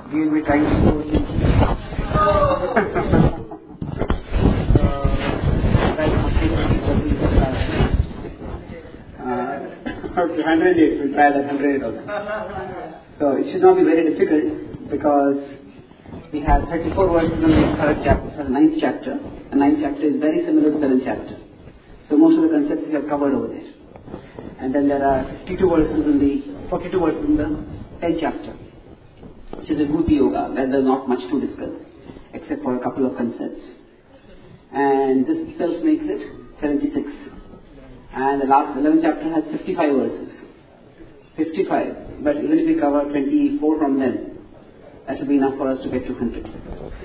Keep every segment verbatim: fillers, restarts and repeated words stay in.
we will be trying to go to uh, okay, one hundred eight, we'll try that one hundred eight also. So it should not be very difficult because we have thirty-four verses in the third chapter, the ninth chapter. The ninth chapter is very similar to the seventh chapter. So most of the concepts we have covered over there. And then there are fifty-two verses in the, forty-two verses in the tenth chapter, which is Vibhuti Yoga, where there is not much to discuss, except for a couple of concepts. And this itself makes it seventy-six. And the last eleventh chapter has fifty-five verses. fifty-five. But even if we cover twenty-four from them, that will be enough for us to get to one hundred.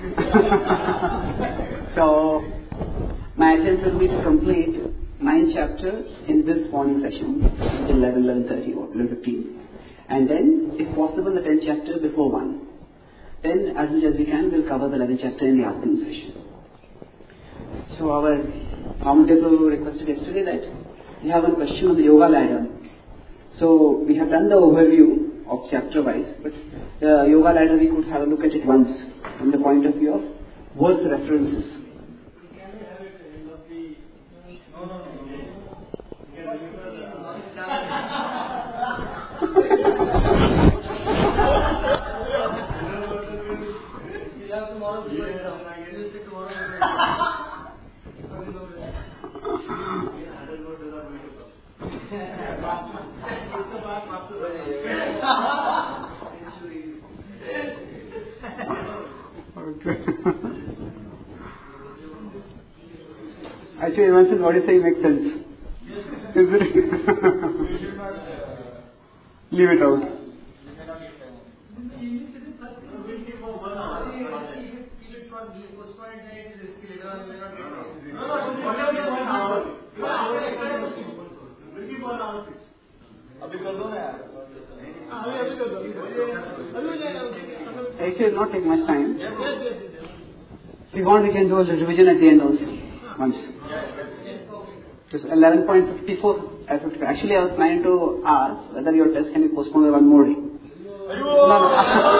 So, my attempt will be to complete nine chapters in this morning session, until eleven, eleven thirty or eleven fifteen. And then, if possible, the tenth chapter before one. Then, as much as we can, we'll cover the eleventh chapter in the afternoon session. So, our commentator requested yesterday that we have a question on the yoga ladder. So, we have done the overview of chapter wise, but the yoga ladder we could have a look at it once from the point of view of verse references. Actually, Evanson, what you say makes sense. Is it? Leave it out. Actually, it will not take much time. If you want, we can do a revision at the end also. Once. Just eleven point five four. Actually, I was planning to ask whether your test can be postponed by one more day. No, no.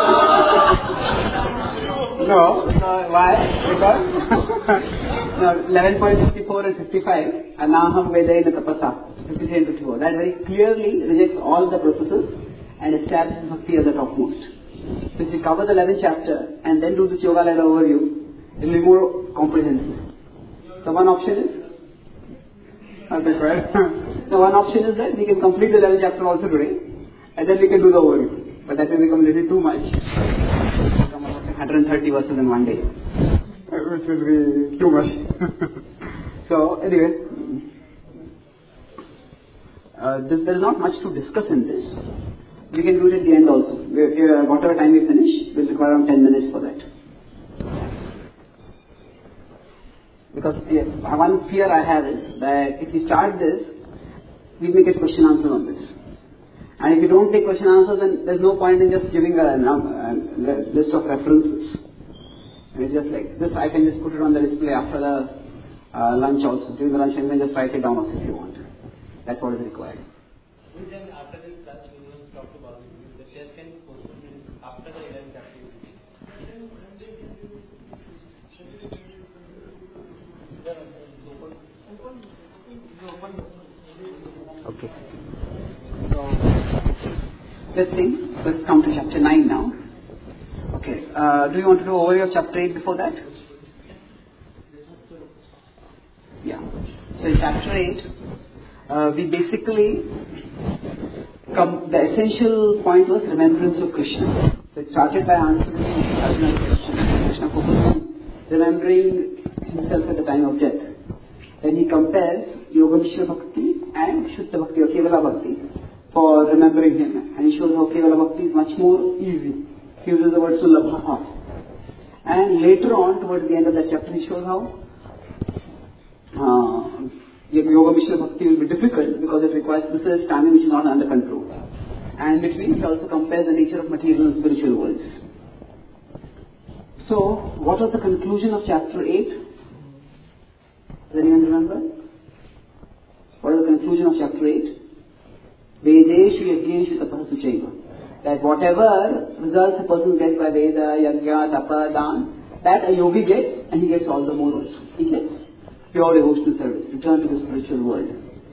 No, no, why? Because no, eleven point five four and fifty-five, Anaham Vedayana Tapasa, fifty-three and fifty-four. That very clearly rejects all the processes and establishes Bhakti as the topmost. So if we cover the eleventh chapter and then do this yoga ladder overview, it will be more comprehensive. So one option is, okay, right? So one option is that we can complete the eleventh chapter also today, and then we can do the overview. But that will become a little too much. Become about one hundred thirty verses in one day, which will be too much. So anyway, uh, this, there is not much to discuss in this. We can do it at the end also. We, uh, whatever time we finish, we'll require around ten minutes for that. Because uh, one fear I have is that if we start this, we may get question answers on this. And if you don't take question answers, then there's no point in just giving a, a list of references. It's just like this, I can just put it on the display after the uh, lunch also. During the lunch, you can just write it down also if you want. That's what is required. Then after this class, we will talk about it. The test can be postponed after the eleventh chapter. Okay. So, let's see. Let's come to chapter nine now. Okay. Uh, do you want to do overview of chapter eight before that? Yeah. So in chapter eight, uh, we basically come. The essential point was remembrance of Krishna. So it started by answering Arjuna's question. Krishna focused on remembering himself at the time of death. Then he compares Yoga Mishra Bhakti and Shuddha Bhakti or Kevala Bhakti for remembering him. And he shows how Kevala Bhakti is much more easy. He uses the word Sulabha. And later on, towards the end of that chapter, he shows how uh, Yoga Mishra Bhakti will be difficult because it requires special stamina which is not under control. And between, he also compares the nature of material and spiritual worlds. So, what was the conclusion of chapter eight? Does anyone remember? What is the conclusion of chapter eight? Vedeshu Yajneshu Tapassu Chaiva. that whatever results a person gets by Veda, Yajna, Tapa, Dan, that a yogi gets, and he gets all the more also. He gets pure devotional service, return to the spiritual world.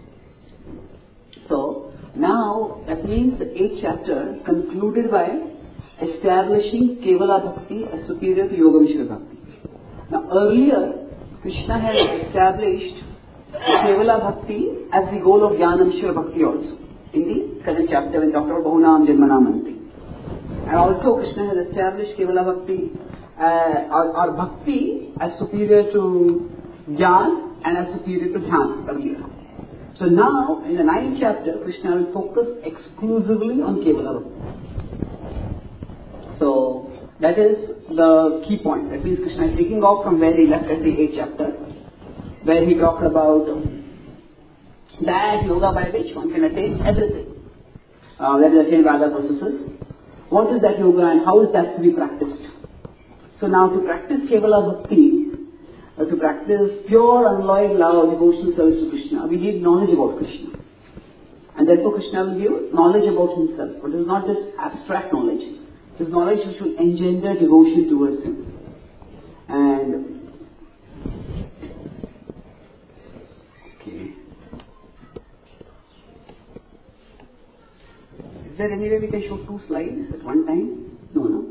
So, now that means the eighth chapter concluded by establishing Kevala Bhakti as superior to Yogamishra Bhakti. Now earlier, Krishna had established Kevala Bhakti as the goal of Jnanamishra Bhakti also, in the seventh chapter when talked about Bahunam Janmanamanti. And also Krishna has established Kevala Bhakti, uh, or, or Bhakti as superior to Jnana and as superior to Dhyan earlier. So now, in the ninth chapter, Krishna will focus exclusively on Kevala Bhakti. So, that is the key point. That means Krishna is taking off from where he left at the eighth chapter, where he talked about that yoga by which one can attain everything. Uh, that is attained by other processes. What is that yoga and how is that to be practiced? So now to practice Kevala Bhakti, uh, to practice pure unalloyed love, devotional service to Krishna, we need knowledge about Krishna. And therefore Krishna will give knowledge about himself. But it is not just abstract knowledge. It is knowledge which will engender devotion towards him. And okay. Is there any way we can show two slides at one time? No, no?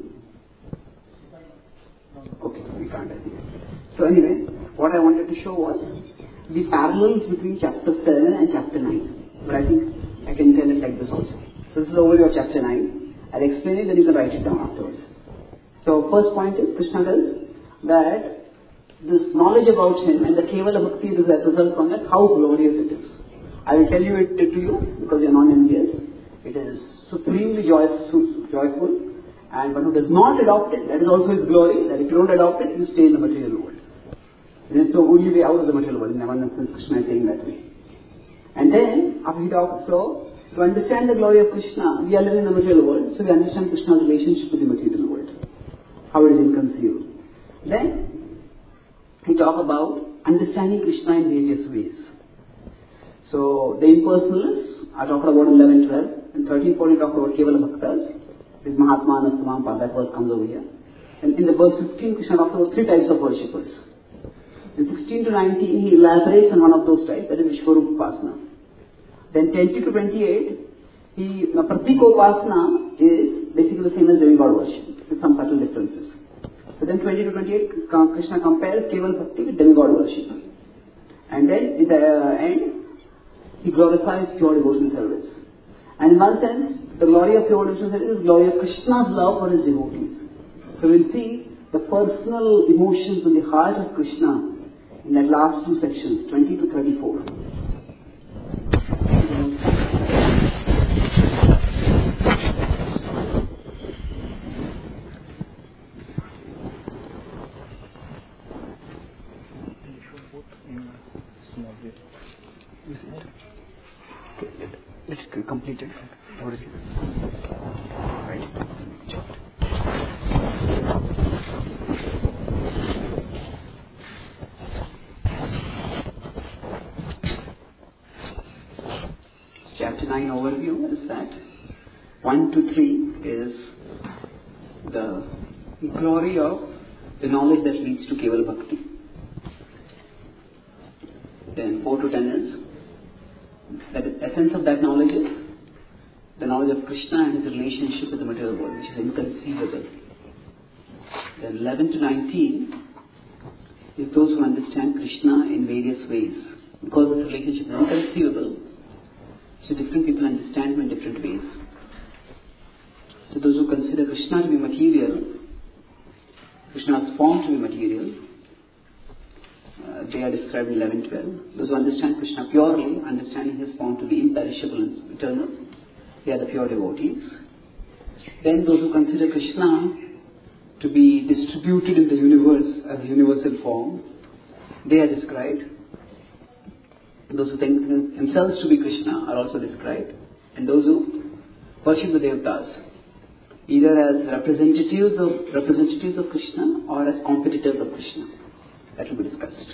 Okay, we can't, I think. So anyway, what I wanted to show was the parallels between chapter seven and chapter nine. But I think I can tell it like this also. So this is the overview of chapter nine. I'll explain it, then you can write it down afterwards. So first point is, Krishna tells that this knowledge about him and the Kevala Bhakti results from that, how glorious it is. I will tell you it to you because you are non-envious. It is supremely joyful, joyful, and one who does not adopt it, that is also his glory, that if you don't adopt it, you stay in the material world. And it's the only way out of the material world, in one sense Krishna is saying that way. And then, after he talks, so, to understand the glory of Krishna, we are living in the material world, so we understand Krishna's relationship with the material world, how it is inconceivable. Then, he talks about understanding Krishna in various ways. So, the impersonalists are talking about eleven, twelve, and thirteen, fourteen talk about Kevala Bhaktas. This Mahatma Anastamam Pad, that verse comes over here. And in the verse fifteen, Krishna talks about three types of worshippers. In sixteen to nineteen, he elaborates on one of those types, that is Vishwarupa Upasana. Then twenty to twenty-eight, he, uh, Pratikopasana is basically the same as demigod worship, with some subtle differences. So then twenty to twenty-eight, Krishna compares Kevala Bhakti with demigod worship. And then in the uh, end, he glorifies pure devotional service. And in one sense, the glory of pure devotional service is the glory of Krishna's love for his devotees. So we'll see the personal emotions in the heart of Krishna in that last two sections, twenty to thirty-four. Let's complete it. What is it? Right. Chapter nine overview is that one to three is the glory of the knowledge that leads to Kevala Bhakti. Then four to ten is that the essence of that knowledge is the knowledge of Krishna and his relationship with the material world, which is inconceivable. Then eleven to nineteen is those who understand Krishna in various ways. Because this relationship is inconceivable, so different people understand him in different ways. So those who consider Krishna to be material, Krishna's form to be material, Uh, they are described in eleven twelve. Those who understand Krishna purely, understanding his form to be imperishable and eternal, they are the pure devotees. Then those who consider Krishna to be distributed in the universe as universal form, they are described. Those who think themselves to be Krishna are also described. And those who worship the Devatas, either as representatives of, representatives of Krishna or as competitors of Krishna. That will be discussed.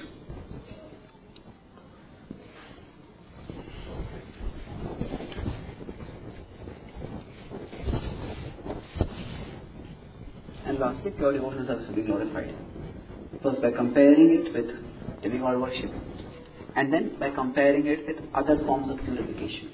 then lastly, pure devotional service will be glorified. First by comparing it with demigod worship, and then by comparing it with other forms of purification.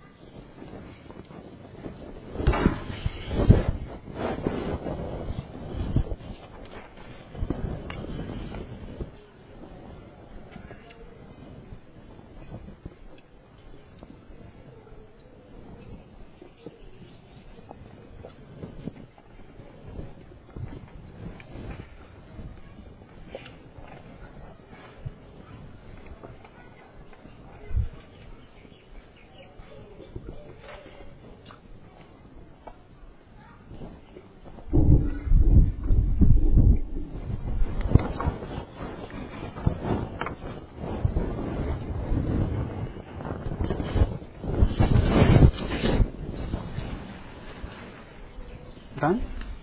Done?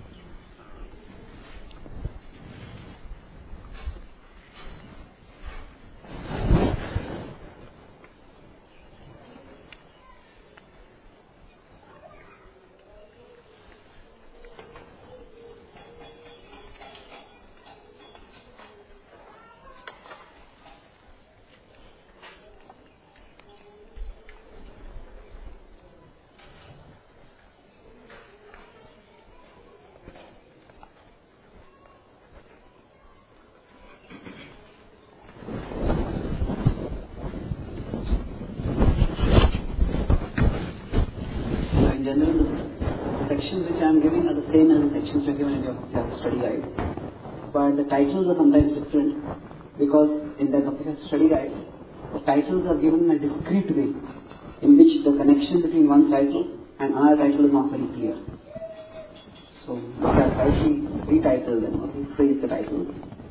In general, the sections which I am giving are the same as the sections which are given in your Bhakti study guide. But the titles are sometimes different because in the Bhakti study guide, the titles are given in a discrete way in which the connection between one title and another title is not very clear. So, we have slightly retitled them or rephrased the titles.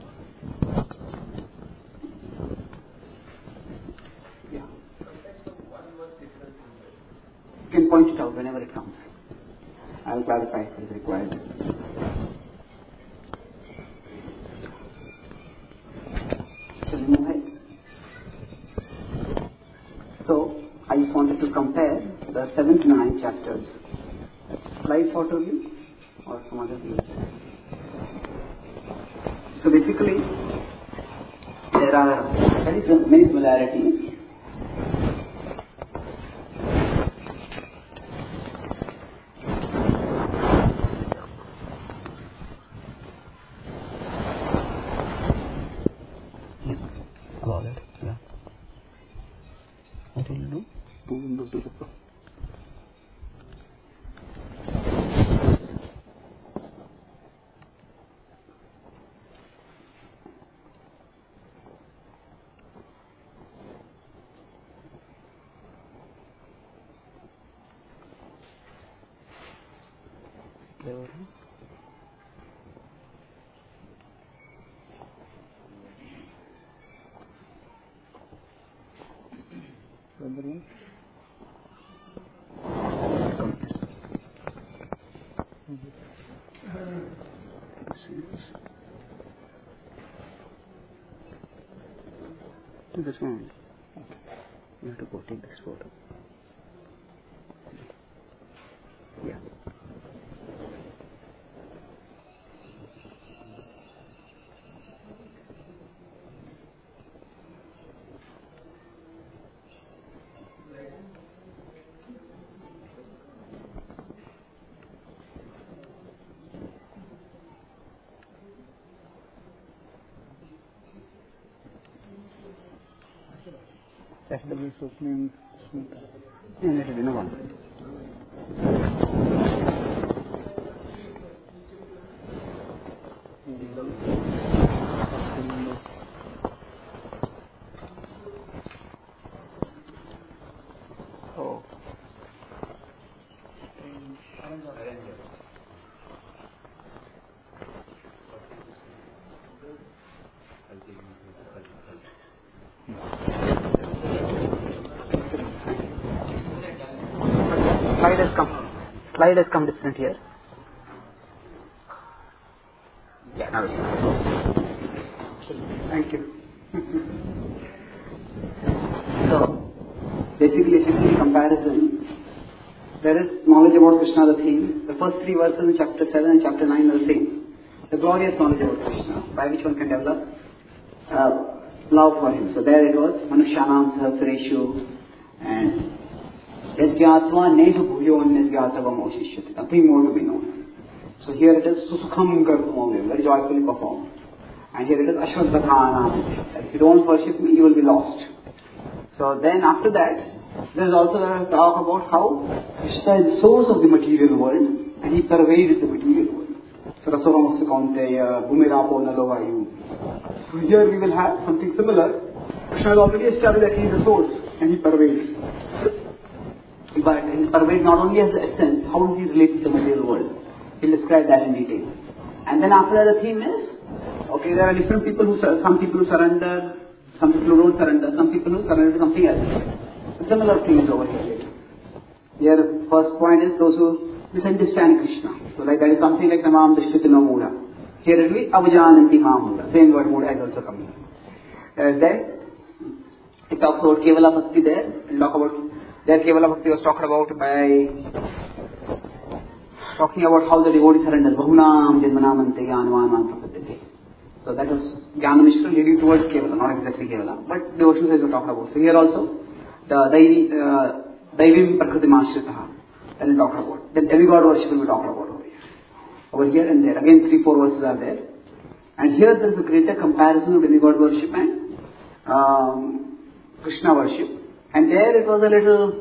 Yeah. You can point it out whenever it comes. I will clarify if it is required. Shall we move ahead? So, I just wanted to compare the seventh and ninth chapters. Slide sort of view or some other view. So basically, there are very many similarities. This one. Okay. You have to go take this photo. Yeah. F W opening Smita. Yeah, let it in a one. Oh. Slide has come. Slide has come different here. Yeah, now it's thank you. So, basically, essentially comparison. There is knowledge about Krishna, the theme. The first three verses in chapter seven and chapter nine are the same. the glorious knowledge of Krishna, by which one can develop uh, love for him. So there it was, Manushyanam Sahasreshu, and Yajñātva Neha Bhuyo Nyasgyātavam Oshishyati. Nothing more to be known. So here it is Susukham Garpamavya, very joyfully performed. And here it is Ashwadhana. If you don't worship me, you will be lost. So then after that, there is also a talk about how Krishna is the source of the material world and he pervades the material world. So Rasoramaksa Kaunteya, Bhumirapo Nalovayu. So here we will have something similar. Krishna has already established that he is the source and he pervades. But he pervades not only as the essence, how does he relate to the material world? He'll describe that in detail. And then after that the theme is, okay, there are different people who, some people who surrender, some people who don't surrender, some people who surrender to something else. A similar thing is over here. Here, first point is those who misunderstand Krishna. So like that is something like Namam Drishtitino Mudha. Here it will be Avajananti Mahamudha. Same word Mudha is also coming. Uh, there, it talks about Kevala Bhakti there. We'll talk about, there Kevala Bhakti was talked about by, talking about how the devotee surrenders. Bahunam Janmanamante Yanvanam Prapadyate. So that was Jnana Mishra leading towards Kevala, not exactly Kevala, but devotional says we're talking about. So here also, the Daivi, uh, Daivim Prakritimashritaha, that we'll talk about. Then demigod worship will be talked about over here. Over here and there. Again, three, four verses are there. And here there is a greater comparison of demigod worship and um, Krishna worship. And there it was a little,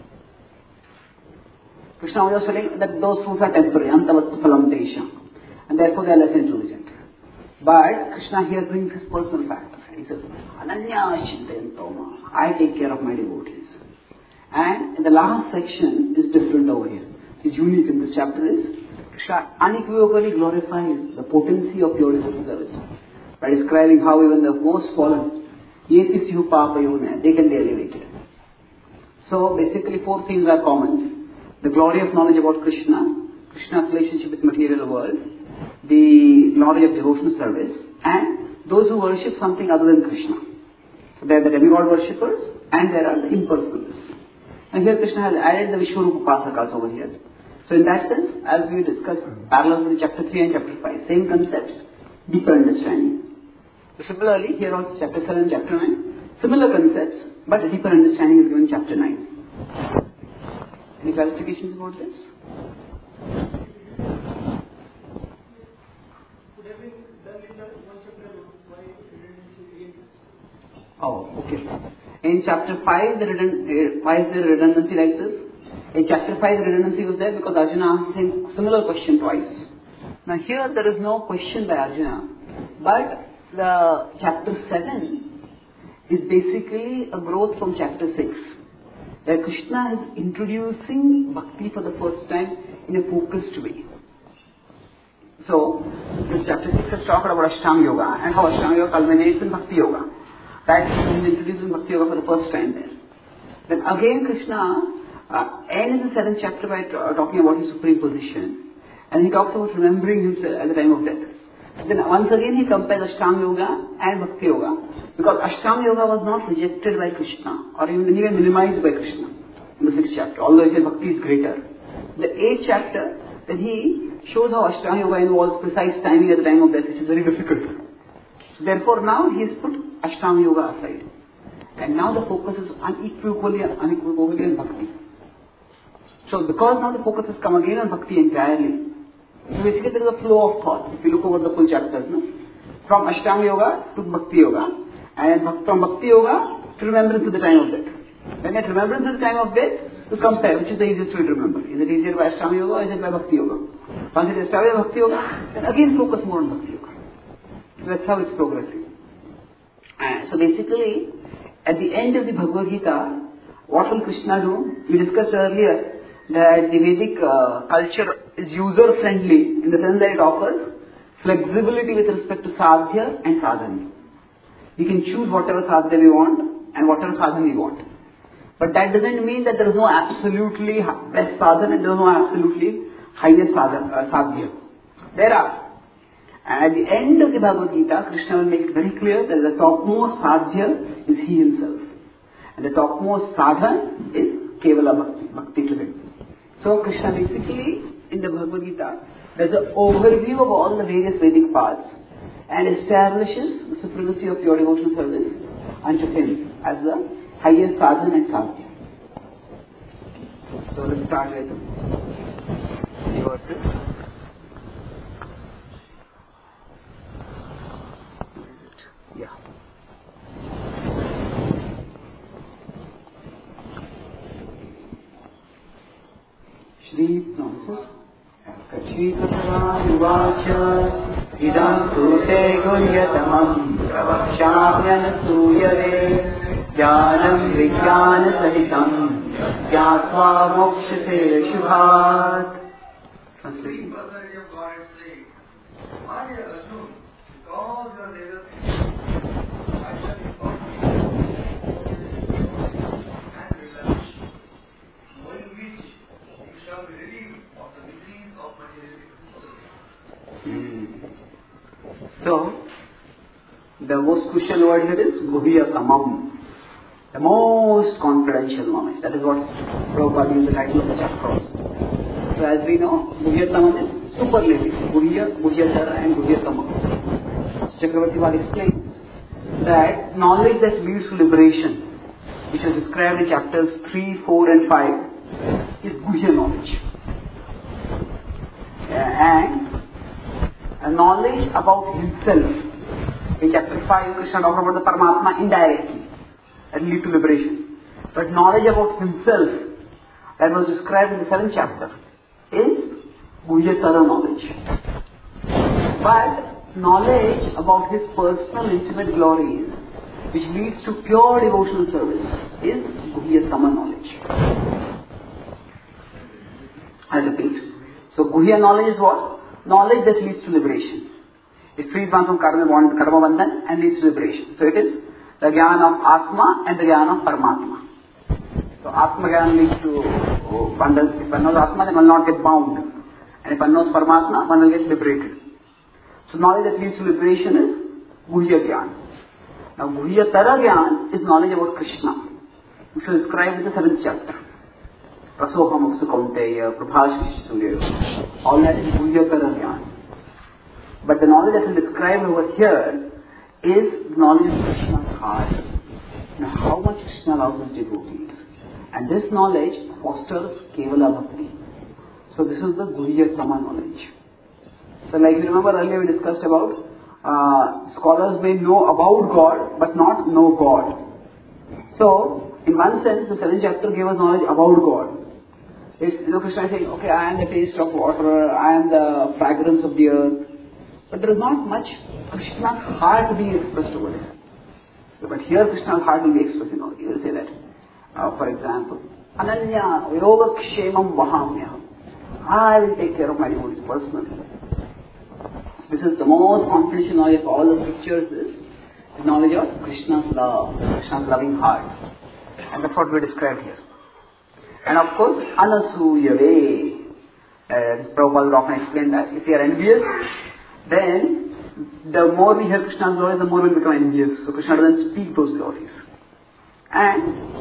Krishna was just telling that those fruits are temporary, antavattu phalam tesha, and therefore they are less intelligent. But Krishna here brings his personal factor. He says, Ananya Chintayantoma, I take care of my devotees. And in the last section is different over here. It's unique in this chapter is, Krishna unequivocally glorifies the potency of pure devotional service by describing how even the most fallen, Yetisyu Papayone, they can be elevated. So basically four things are common. The glory of knowledge about Krishna, Krishna's relationship with material world, the knowledge of devotional service, and those who worship something other than Krishna. So there are the demigod worshippers and there are the impersonalists. And here Krishna has added the Vishwarupa Upasakas over here. So in that sense, as we discussed parallel with chapter three and chapter five, same concepts, deeper understanding. So similarly, here also chapter seven and chapter nine, similar concepts, but a deeper understanding is given in chapter nine. Any clarifications about this? Oh, okay. In chapter five, the redund- why is there redundancy like this? In chapter five, the redundancy was there because Arjuna asked him similar question twice. Now here there is no question by Arjuna, but the chapter seven is basically a growth from chapter six, where Krishna is introducing bhakti for the first time in a focused way. So, this chapter six has talked about Ashtanga Yoga and how Ashtanga Yoga culminates in Bhakti Yoga. That is introducing Bhakti Yoga for the first time there. Then again Krishna uh, ends the seventh chapter by t- talking about his supreme position. And he talks about remembering himself at the time of death. Then once again he compares Ashtanga Yoga and Bhakti Yoga, because Ashtanga Yoga was not rejected by Krishna or even, even minimized by Krishna in the sixth chapter, although he said Bhakti is greater. The eighth chapter, then he shows how Ashtanga Yoga involves precise timing at the time of death, which is very difficult. Therefore now he has put Ashtanga Yoga aside. And now the focus is unequivocally, unequivocally on Bhakti. So because now the focus has come again on Bhakti entirely, so basically there is a flow of thought. If you look over the full chapters, no? From Ashtanga Yoga to Bhakti Yoga, and from Bhakti Yoga to remembrance at the time of death. Then at remembrance at the time of death, to compare which is the easiest way to remember. Is it easier by Ashtanga Yoga or is it by Bhakti Yoga? Once it is established by Bhakti Yoga, then again focus more on Bhakti Yoga. So that's how it's progressing. And so basically, at the end of the Bhagavad Gita, what will Krishna do? We discussed earlier that the Vedic uh, culture is user-friendly in the sense that it offers flexibility with respect to sadhya and sadhana. We can choose whatever sadhya we want and whatever sadhana we want. But that doesn't mean that there is no absolutely best sadhana and there is no absolutely highest sadhana, uh, sadhya. There are. And at the end of the Bhagavad Gita, Krishna will make it very clear that the topmost sadhya is he himself. And the topmost sadhana is Kevala Bhakti, bhakti to him. So Krishna basically in the Bhagavad Gita does an overview of all the various Vedic paths and establishes the supremacy of pure devotional service unto him as the highest sadhana and sadhya. So let's start with the verses. Yeah. Shri, no, this is Kachikatavanuvacha idam krute gunyatamam pravakshāmyanasūyave jnanam vijnāna sahitam jnātvā mokshate shubhat. Translation. So, the most crucial word here is Guhyatamam, the most confidential knowledge. That is what Prabhupada used the title of the chapter also. So, as we know, Guhyatamam is superlative. Guhya, Guhyatara and Guhyatamam. Chakravarti Bal explains that knowledge that leads to liberation, which is described in chapters three, four and five, is Guhya knowledge. And a knowledge about himself. In chapter five, Krishna talked about the Paramatma indirectly, that lead to liberation. But knowledge about himself, that was described in the seventh chapter, is Guhyatara knowledge. But knowledge about his personal intimate glories, which leads to pure devotional service, is Guhyatama knowledge. I repeat. So Guhya knowledge is what? Knowledge that leads to liberation. It frees one from karma bandhan and leads to liberation. So it is the jnana of Atma and the jnana of Paramatma. So Atma jnana leads to bandhan. If one knows Atma, then one will not get bound. And if one knows Paramatma, one will get liberated. So knowledge that leads to liberation is Guhya jnana. Now Guhyatara jnana is knowledge about Krishna, which is described in the seventh chapter. Prasoham Sukhaunteya, Prabhashrishi Surya. All that is Guhyatara jnana. But the knowledge that is described over here is knowledge of Krishna's heart. Now, how much Krishna loves his devotees. And this knowledge fosters Kevala Bhakti. So this is the Guhyatama knowledge. So like you remember earlier we discussed about uh, scholars may know about God but not know God. So in one sense the seventh chapter gave us knowledge about God. It's, you know, Krishna is saying, okay, I am the taste of water, I am the fragrance of the earth. But there is not much Krishna's heart being expressed over there. But here Krishna's heart will be expressed, you know. He will say that, uh, for example, Ananya Viroga Kshemam Vahamyaham. I will take care of my devotees personally. This is the most confidential knowledge of all the scriptures is the knowledge of Krishna's love, Krishna's loving heart. And that's what we described here. And of course, Anasuyave. Uh, Prabhupada would often explain that if we are envious, then the more we hear Krishna's glories, the more we become envious. So Krishna doesn't speak those glories. And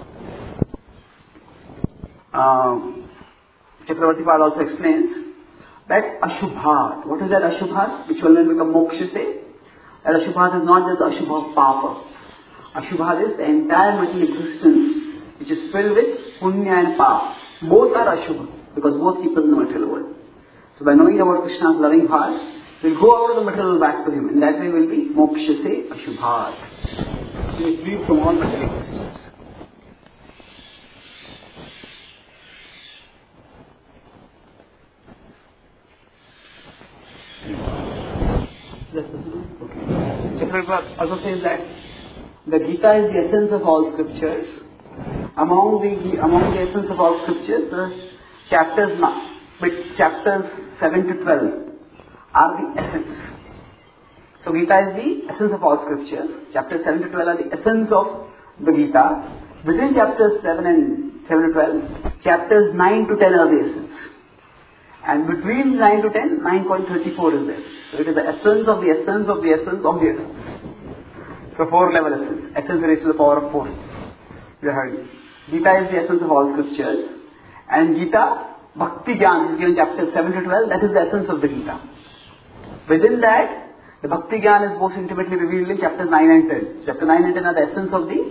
um, Chakravarti Pal also explains that Ashubhat. What is that Ashubhat? Which will then become moksha say? That Ashubhat is not just the Ashubha of Papa. Ashubhat is the entire material existence which is filled with Punya and Papa. Both are Ashubha because both keep us in the material world. So by knowing about Krishna's loving heart, we'll go out of the material back to him. In that way will be moksha se ashubhat. We will free from all material existence. Chakravarti also says that the Gita is the essence of all scriptures. Among the among the essence of all scriptures, the chapters with chapters seven to twelve are the essence. So Gita is the essence of all scriptures. Chapters seven to twelve are the essence of the Gita. Within chapters seven and seven to twelve, chapters nine to ten are the essence. And between nine to ten, nine point three four is there. So it is the essence of the essence of the essence of the essence. So four level essence. Essence raised to the power of four. You heard it. Gita is the essence of all scriptures. And Gita Bhakti Gyan is given chapters seven to twelve. That is the essence of the Gita. Within that, the Bhakti Gyan is most intimately revealed in chapters nine and ten. Chapter nine and ten are the essence of the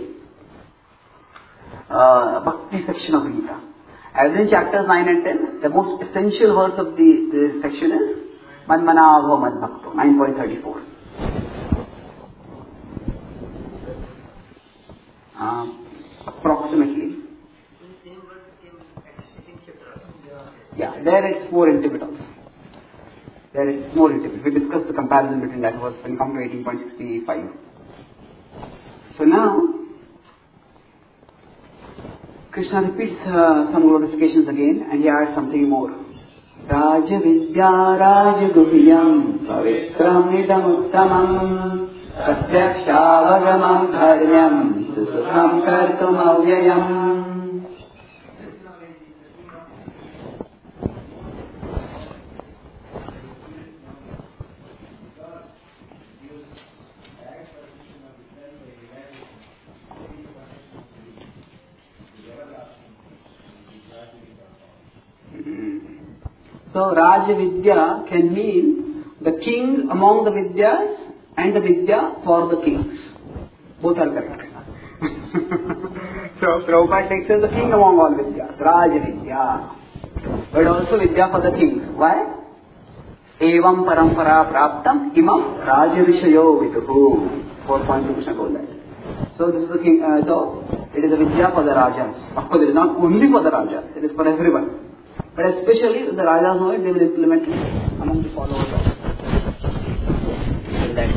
uh, Bhakti section of the Gita. And within chapters nine and ten, the most essential verse of the, the section is Manmanavo Mad Bhakto, nine point three four. Uh, approximately. Yeah, there it's more intimate also. There it's more intimate. We discussed the comparison between that verse when we come to eighteen point six five. So now, Krishna repeats uh, some glorifications again and he adds something more. Raja Vidya Raja Guhyam Pavitram Nidam Uttamam Pratyaksha Dharmyam Susukham Kartum Avyayam. So Raja Vidya can mean the king among the Vidyas and the Vidya for the kings. Both are correct. So Prabhupada takes as the king among all Vidyas, Raja Vidya. But also Vidya for the kings. Why? Evam parampara praptam imam Raja Vishayo Viduhu. four point two Krishna told that. So this is the king. Uh, so it is a Vidya for the Rajas. Of course it is not only for the Rajas, it is for everyone. But especially if the Rajas know it, they will implement it among the followers of that.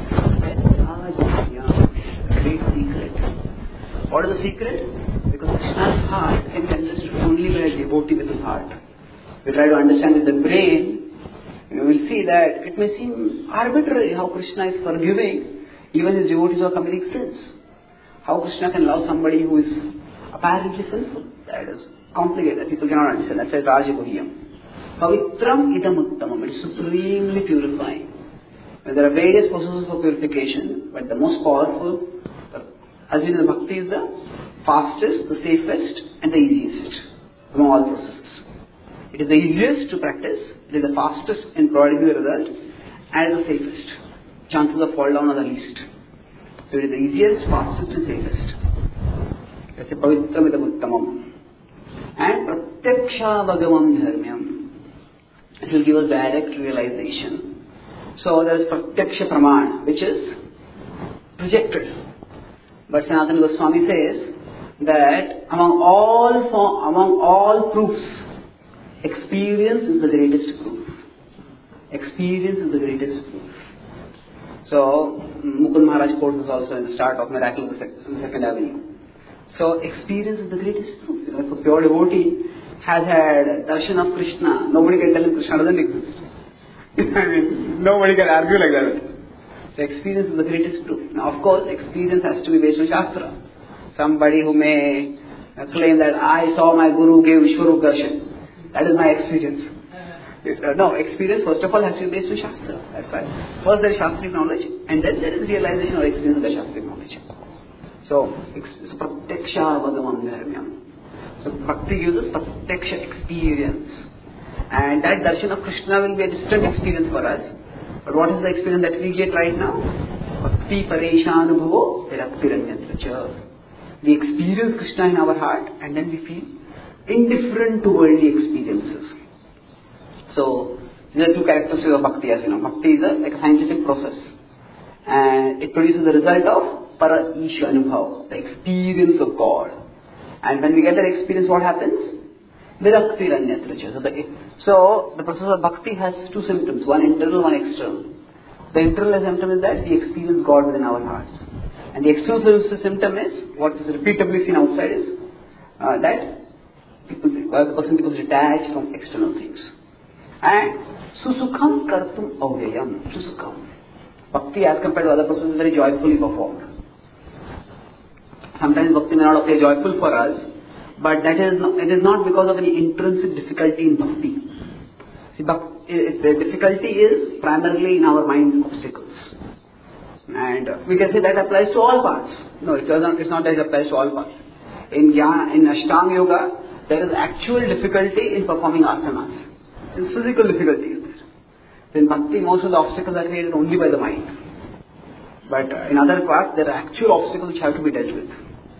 Great secret. What is the secret? Because Krishna's heart can be understood only by a devotee with his heart. We try to understand with the brain, you will see that it may seem arbitrary how Krishna is forgiving even his devotees who are committing sins. How Krishna can love somebody who is apparently sinful. That is complicated. People cannot understand. That's why Raja Guhyam. Pavitram idam uttamam. It is supremely purifying. And there are various processes for purification, but the most powerful, as you know, the bhakti is the fastest, the safest, and the easiest among all processes. It is the easiest to practice, it is the fastest in providing the result, and the safest. Chances of fall down are the least. So it is the easiest, fastest, and safest. That's a pavitram idam uttamam. And pratyaksha bhagavam dharmyam. It will give us direct realization. So there is pratyaksha praman, which is projected. But Sanatana Goswami says that among all form, among all proofs, experience is the greatest proof. Experience is the greatest proof. So Mukund Maharaj quotes this also in the start of Miracle of the Second Avenue. So experience is the greatest proof. You know, if a pure devotee has had darshan of Krishna, nobody can tell him Krishna doesn't exist. I mean, nobody can argue like that with him. So experience is the greatest proof. Now of course experience has to be based on Shastra. Somebody who may claim that I saw my Guru gave Vishwarup darshan. That is my experience. Uh, no, experience first of all has to be based on Shastra. That's why. First there is Shastric knowledge and then there is realization or experience of the Shastric knowledge. So, so pratyaksha bhagavam dharmyam. So bhakti gives us pratyaksha experience. And that darshan of Krishna will be a distant experience for us. But what is the experience that we get right now? Bhakti pareshanubhavo viraktiranyatracha. We experience Krishna in our heart and then we feel indifferent to worldly experiences. So, these are two characteristics of bhakti as you know. Bhakti is a, like a scientific process. And it produces the result of para isha anubhav, the experience of God. And when we get that experience, what happens? Virakti ranyatracha. So the, so the process of bhakti has two symptoms, one internal, one external. The internal symptom is that we experience God within our hearts. And the external symptom is, what is repeatedly seen outside is, uh, that people, uh, the person becomes detached from external things. And susukham kartum avyayam. Susukham. Bhakti as compared to other processes is very joyfully performed. Sometimes bhakti may not appear joyful for us, but that is not, it is not because of any intrinsic difficulty in bhakti. See, bhakti, the difficulty is primarily in our mind obstacles. And we can say that applies to all parts. No, it does not, it's not that it applies to all parts. In Jnana, in Ashtanga Yoga, there is actual difficulty in performing asanas. There is physical difficulty is there. So in bhakti, most of the obstacles are created only by the mind. But uh, in other paths, there are actual obstacles which have to be dealt with.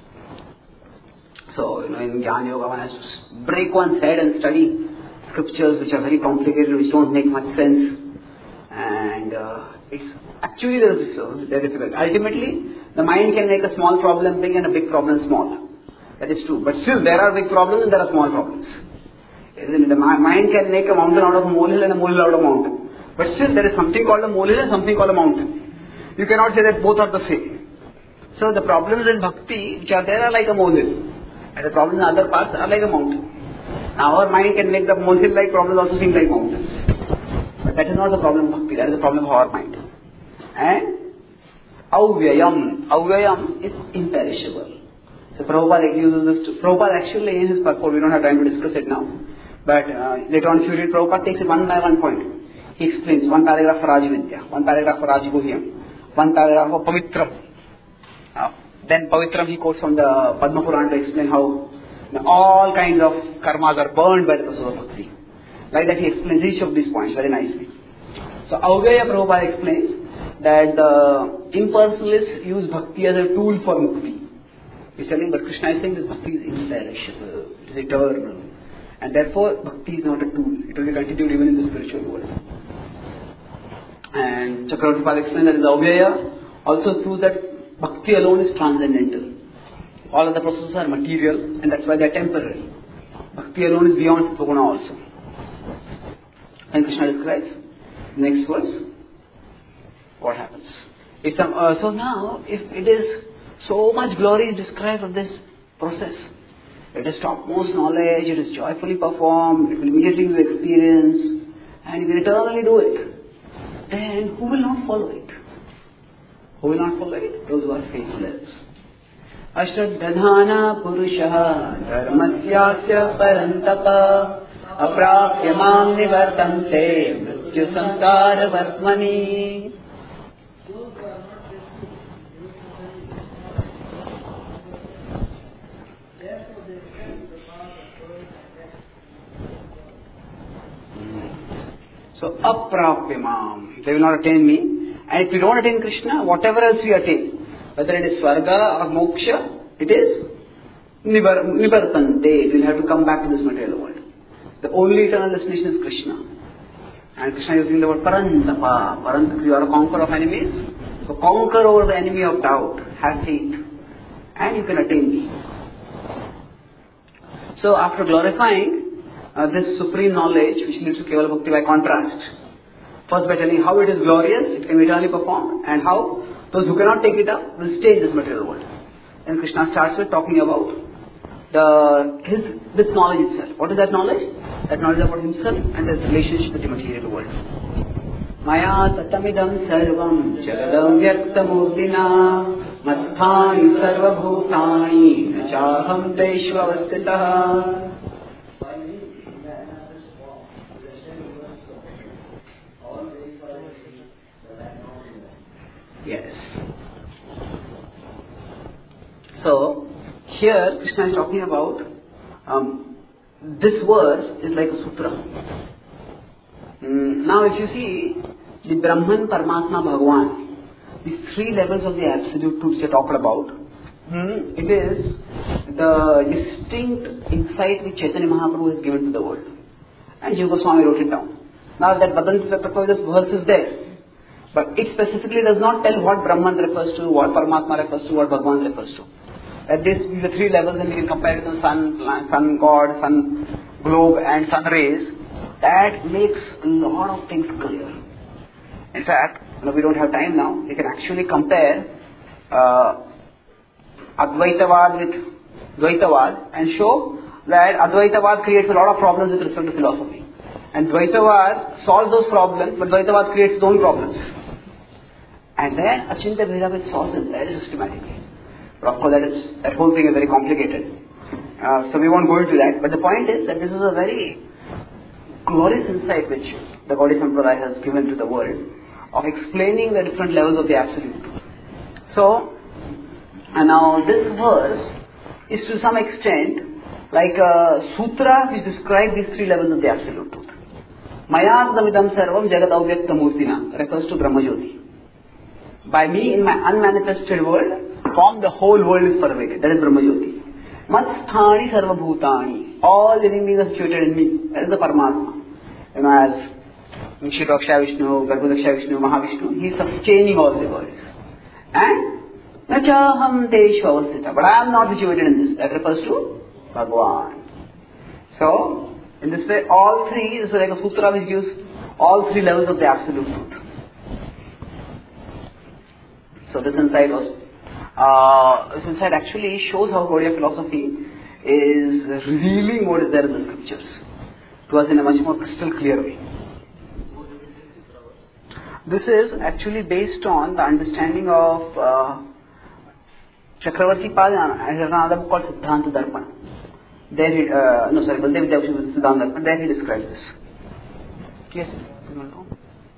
So, you know, in Jnana Yoga, one has to break one's head and study scriptures which are very complicated, which don't make much sense. And uh, it's actually uh, they're difficult. Ultimately, the mind can make a small problem big and a big problem small. That is true. But still, there are big problems and there are small problems. The mind can make a mountain out of a molehill and a molehill out of a mountain. But still, there is something called a molehill and something called a mountain. You cannot say that both are the same. So the problems in bhakti which are there are like a molehill. And the problems in other paths are like a mountain. Now our mind can make the molehill-like problems also seem like mountains. But that is not the problem of bhakti, that is the problem of our mind. And avyayam. Avyayam is imperishable. So Prabhupada uses this to, Prabhupada actually in his purport, we don't have time to discuss it now. But uh, later on if you read, Prabhupada takes it one by one point. He explains one paragraph for Rajavidya, one paragraph for Rajguhyam, one paragraph for Pavitram. Uh, then Pavitram he quotes from the Padma Purana to explain how you know, all kinds of karmas are burned by the process of bhakti. Like that he explains each of these points very nicely. So Avyaya Prabhupada explains that the impersonalists use bhakti as a tool for mukti. He's telling, but Krishna is saying this bhakti is imperishable, it is eternal. And therefore bhakti is not a tool, it will be continued even in the spiritual world. And Chakravarti Prabhupada explains that the Avyaya also proves that bhakti alone is transcendental. All other processes are material and that's why they are temporary. Bhakti alone is beyond Satvaguna also. And Krishna describes, next verse, what happens? It's a, uh, so now, if it is so much glory is described of this process, it is topmost knowledge, it is joyfully performed, it will immediately give experience, and you will eternally do it, then who will not follow it? Who will not follow it? Those who are faithless. Ashraddhana purushaha dharmasyasya parantapa aprapya mam nivartante mrityu samsara vartmani. So, aprapya mam, they will not attain me. And if we don't attain Krishna, whatever else we attain, whether it is Swarga or Moksha, it is Nivartante. It will have to come back to this material world. The only eternal destination is Krishna. And Krishna is using the word Parantapa. Parantapa, you are a conqueror of enemies. So conquer over the enemy of doubt. Have faith. And you can attain me. So after glorifying uh, this supreme knowledge, which leads to Kevala Bhakti by contrast, first by telling how it is glorious, it can be eternally performed, and how those who cannot take it up will stay in this material world. And Krishna starts with talking about the his this knowledge itself. What is that knowledge? That knowledge about himself and his relationship with the material world. Maya tatamidam sarvam jagadam vyaktamurdina masthani sarva bhutani nachaham deshvavastitah. Yes. So, here Krishna is talking about um, this verse is like a sutra. Mm, now if you see the Brahman, Paramatma, Bhagavan, these three levels of the absolute truth which are talked about, mm, it is the distinct insight which Chaitanya Mahaprabhu has given to the world. And Jiva Goswami wrote it down. Now that Bhadanti Tattva, this verse is there. But it specifically does not tell what Brahman refers to, what Paramatma refers to, what Bhagavan refers to. At this, these are three levels, and we can compare it to sun, sun god, sun globe and sun rays. That makes a lot of things clear. In fact, you know, we don't have time now. We can actually compare uh, Advaitavad with Dvaitavad and show that Advaitavad creates a lot of problems with respect to philosophy. And Dvaitavad solves those problems, but Dvaitavad creates its own problems. And then Achintya Bheda solves them very systematically. But of course that, is, that whole thing is very complicated. Uh, so we won't go into that. But the point is that this is a very glorious insight which the Gaudiya Sampradaya has given to the world of explaining the different levels of the Absolute. So, and now this verse is to some extent Like uh, sutras which describe these three levels of the absolute truth. Mayatmidam sarvam jagat avyakta murtina refers to Brahmajyoti. By me in my unmanifested world, from the whole world is pervaded. That is Brahmajyoti. Matsthani sarva bhutani. All living beings are situated in me. That is the Paramatma. You know, as Kshiroksha Vishnu, Garbhodaksha Vishnu, Mahavishnu, he is sustaining all the worlds. And nachaham teshu avasthita. But I am not situated in this. That refers to Bhagwan. So, in this way, all three is like a sutra which gives all three levels of the absolute truth. So this insight was, uh, this insight actually shows how Gaudiya philosophy is revealing what is there in the scriptures to us in a much more crystal clear way. This is actually based on the understanding of uh, Chakravarti Pad and another book called Siddhanta Darpana. There he, uh, no sorry, Baldev Vidyabhushan Siddhanta Darpana, there he describes this. Yes, you want to know?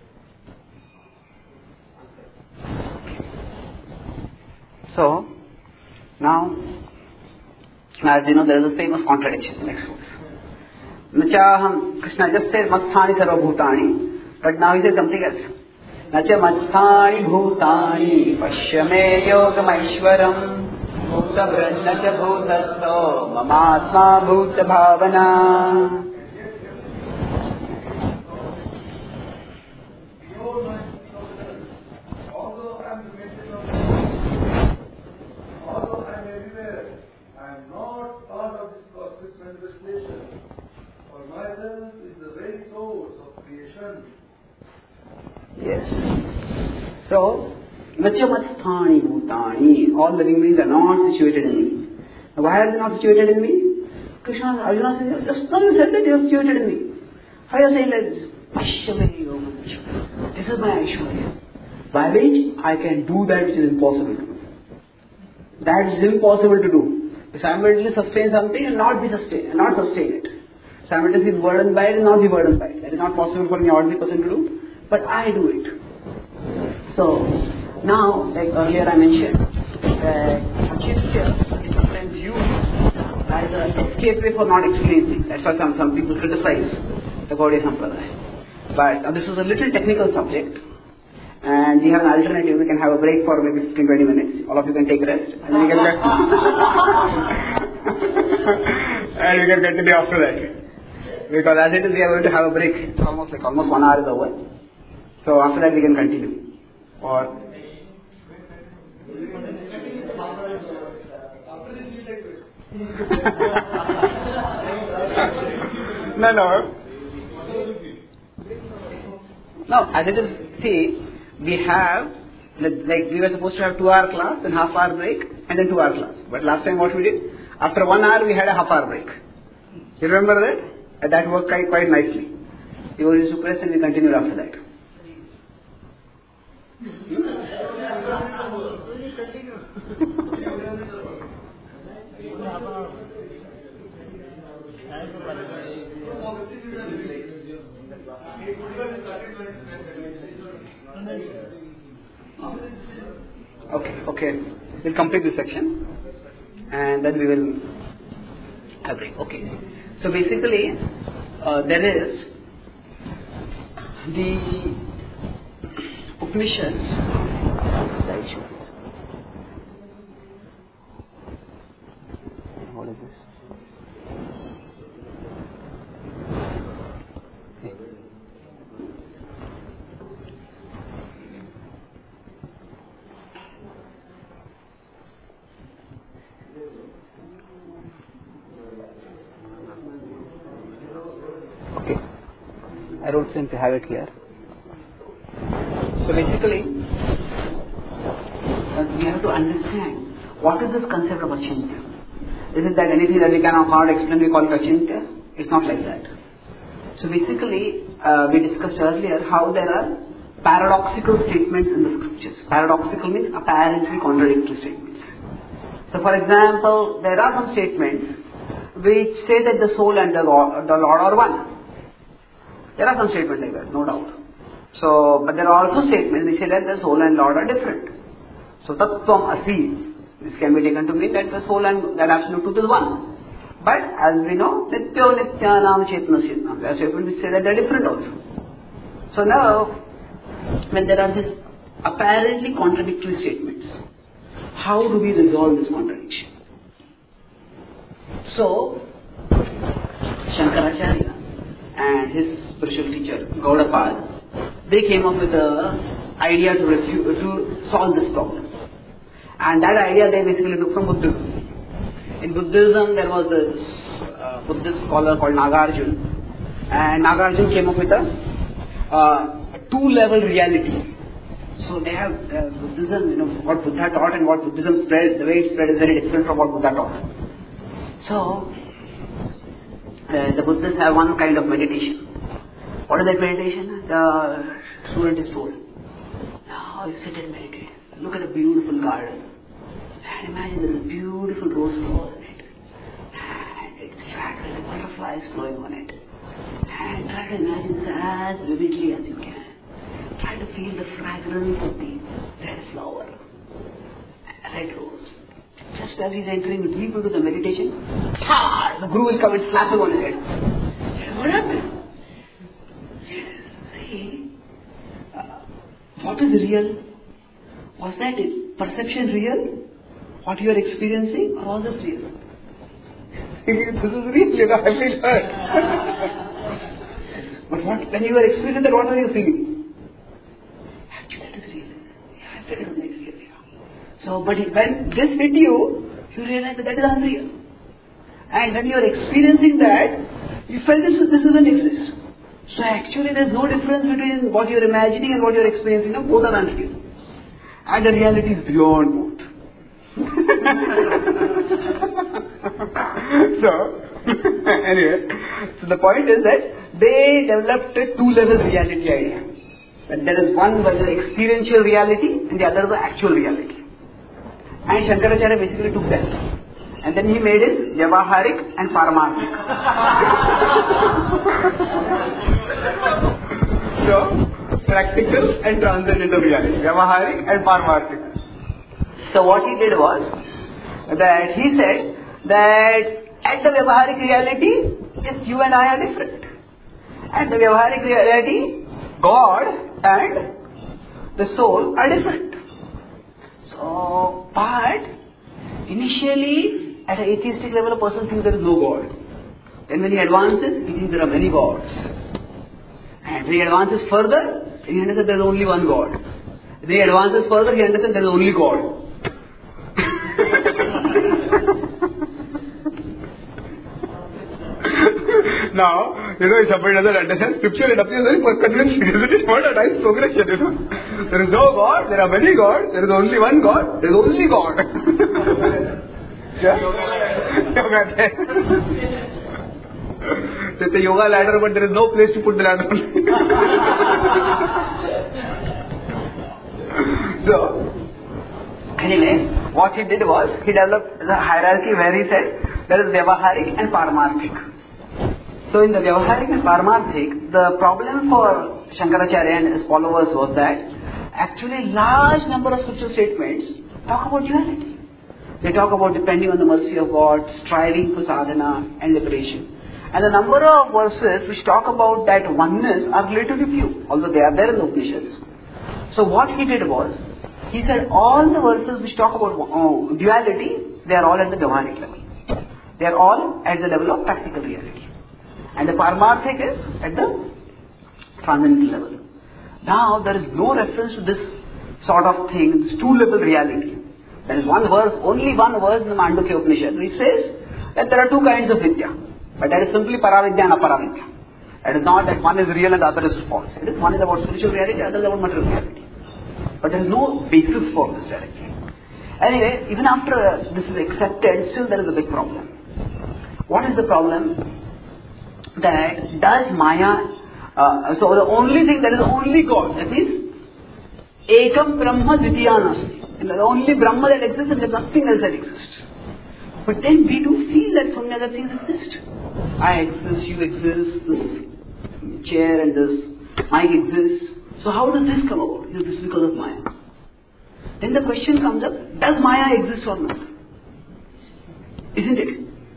So, now, as you know, there is a famous contradiction in next verse. Nachaham, Krishna just said, Matsthani sarva bhutani, but now he says something else. Nacha Matsthani bhutani, pashyame yogamaishwaram, bhuta brahnacha bhutasto, mamatma bhuta bhavana. Yes. So, Nachamasthani Bhutani, all living beings are not situated in me. Now, why are they not situated in me? Krishna, Arjuna says, just now you said that they are situated in me. How are you saying like this? This is my Aishwarya, by which I can do that which is impossible to do. That is impossible to do. Simultaneously sustain something and not be sustain, and not sustain it. Simultaneously be burdened by it and not be burdened by it. That is not possible for an ordinary person to do. But I do it. So, now, like earlier I mentioned, that Achintya is sometimes used as an escape way for not explaining things. That's why some, some people criticize the Gaudiya Sampradaya. But uh, this is a little technical subject, and we have an alternative. We can have a break for maybe fifteen to twenty minutes. All of you can take rest, and then we can get and we can continue after that. Because as it is, we are going to have a break. It's almost like almost one hour is over. So after that we can continue. Or no, no. No, as it is, see, we have, like we were supposed to have two hour class, then half hour break, and then two hour class. But last time what we did, after one hour we had a half hour break. You remember that? And that worked quite, quite nicely. We were suppressed and we continued after that. Okay, okay. We'll complete this section and then we will have break. Okay. So basically, uh, there is the Upanishads. What is this? Okay. I don't seem to have it here. So basically, uh, we have to understand what is this concept of Achintya. Is it that anything that we cannot explain we call it Achintya? It's not like that. So basically, uh, we discussed earlier how there are paradoxical statements in the scriptures. Paradoxical means apparently contradictory statements. So for example, there are some statements which say that the soul and the Lord, the Lord are one. There are some statements like that, no doubt. So, but there are also statements which say that the soul and Lord are different. So, Tattvam Asi, this can be taken to mean that the soul and that absolute truth is one. But as we know, Nityo Nityanam Chetana Chetana. There are people which say that they are different also. So now, when there are these apparently contradictory statements, how do we resolve this contradiction? So, Shankaracharya and his spiritual teacher, Gaudapad, they came up with an idea to, refu- to solve this problem. And that idea they basically took from Buddhism. In Buddhism, there was this uh, Buddhist scholar called Nagarjuna, and Nagarjuna came up with a uh, two-level reality. So they have uh, Buddhism, you know, what Buddha taught and what Buddhism spread, the way it spread is very different from what Buddha taught. So, uh, the Buddhists have one kind of meditation. What is that meditation? The student is told, now you sit and meditate. Look at a beautiful garden. And imagine there is a beautiful rose flower in it. And it's fragrant with butterflies flowing on it. And try to imagine this as vividly as you can. Try to feel the fragrance of the red flower, red rose. Just as he's entering deep into the meditation, ah, the Guru will come and slap him on his head. What happened? See, uh, what is real? Was that it? Perception real? What you are experiencing, or was this real? This is real, you know, I feel hurt. But what, when you were experiencing that, what were you feeling? Actually, that is real. Yeah, I felt it was real. Yeah. So, but when this hit you, you realize that that is unreal. And when you are experiencing that, you felt this, this doesn't exist. So actually, there is no difference between what you are imagining and what you are experiencing. No, both are unreal. And the reality is beyond both. So, anyway, so the point is that they developed a two-level reality idea. And there is one was the experiential reality and the other is the actual reality. And Shankaracharya basically took that. And then he made it Vyavaharik and Paramarthik. So, practical and transcendental reality. Vyavaharik and Paramarthik. So what he did was that he said that at the Vyavaharik reality, yes, you and I are different. At the Vyavaharik reality, God and the soul are different. So, but initially at an atheistic level, a person thinks there is no God. Then when he advances, he thinks there are many gods. And when he advances further, he understands there is only one God. When he advances further, he understands there is only God. Now, you know, if somebody doesn't understand scripture, it appears very convincing, isn't it? What a nice progression, you know. There is no God, there are many gods, there is only one God, there is only God. Yeah? Yoga ladder. There's a yoga ladder, but there is no place to put the ladder. So, anyway, what he did was, he developed the hierarchy where he said, there is Vyavaharik and Paramarthik. So in the Vyavaharik and Paramarthik, the problem for Shankaracharya and his followers was that actually large number of spiritual statements talk about duality. They talk about depending on the mercy of God, striving for sadhana and liberation. And the number of verses which talk about that oneness are relatively few, although they are there in the Upanishads. So what he did was, he said all the verses which talk about oh, duality, they are all at the Vyavaharik level. They are all at the level of practical reality. And the Paramarthik is at the transcendental level. Now there is no reference to this sort of thing, this two-level reality. There is one verse, only one verse in the Mandukya Upanishad which says that there are two kinds of vidya. But that is simply Paravidya and Aparavidya. It is not that one is real and the other is false. It is one is about spiritual reality, the other is about material reality. But there is no basis for this directly. Anyway, even after uh, this is accepted, still there is a big problem. What is the problem? That does Maya, uh, so the only thing, that is only God, that means Ekam Brahma Dvitiyanasti. The only Brahma that exists and there is nothing else that exists. But then we do feel that so many other things exist. I exist, you exist, this chair and this mic exists. So how does this come about? Is this because of Maya? Then the question comes up, does Maya exist or not? Isn't it?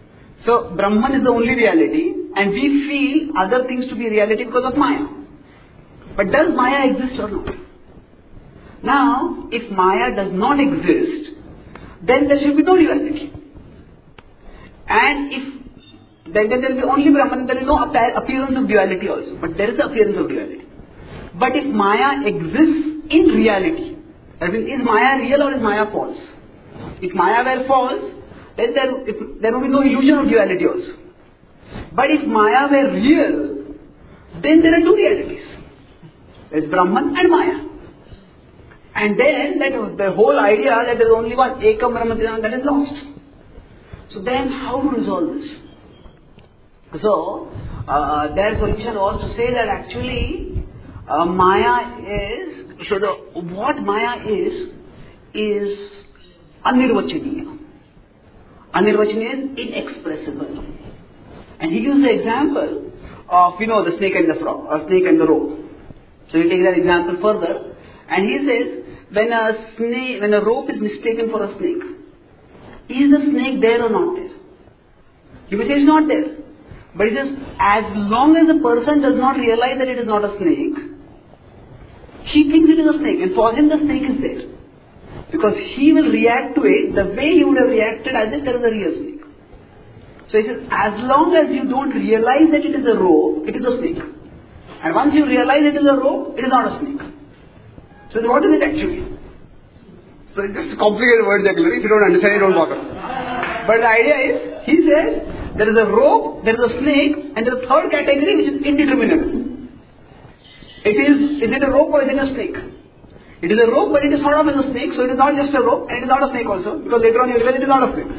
So Brahman is the only reality, and we feel other things to be reality because of Maya. But does Maya exist or not? Now, if Maya does not exist, then there should be no reality. And if then, then there will be only Brahman, there is no appearance of duality also. But there is the appearance of duality. But if Maya exists in reality, that means, is Maya real or is Maya false? If Maya were false, then there, if, there would be no illusion of duality also. But if Maya were real, then there are two realities. There is Brahman and Maya. And then that the whole idea that there is only one Ekam Brahman, that is lost. So then how to resolve this? So uh, their solution was to say that actually uh, Maya is, so the, what Maya is, is Anirvachaniya. Anirvachaniya is inexpressible. And he gives the example of, you know, the snake and the frog, or snake and the rope. So he takes that example further, and he says, when a snake, when a rope is mistaken for a snake, is the snake there or not there? You may say it's not there. But he says, as long as the person does not realize that it is not a snake, he thinks it is a snake, and for him the snake is there. Because he will react to it the way he would have reacted as if there is a real snake. So he says, as long as you don't realize that it is a rope, it is a snake. And once you realize it is a rope, it is not a snake. So what is it actually? So it's just complicated words actually. If you don't understand it, don't bother. But the idea is, he says, there is a rope, there is a snake, and there is a third category which is indeterminate. It is, is it a rope or is it a snake? It is a rope, but it is sort of as a snake, so it is not just a rope, and it is not a snake also, because later on you realize it is not a snake.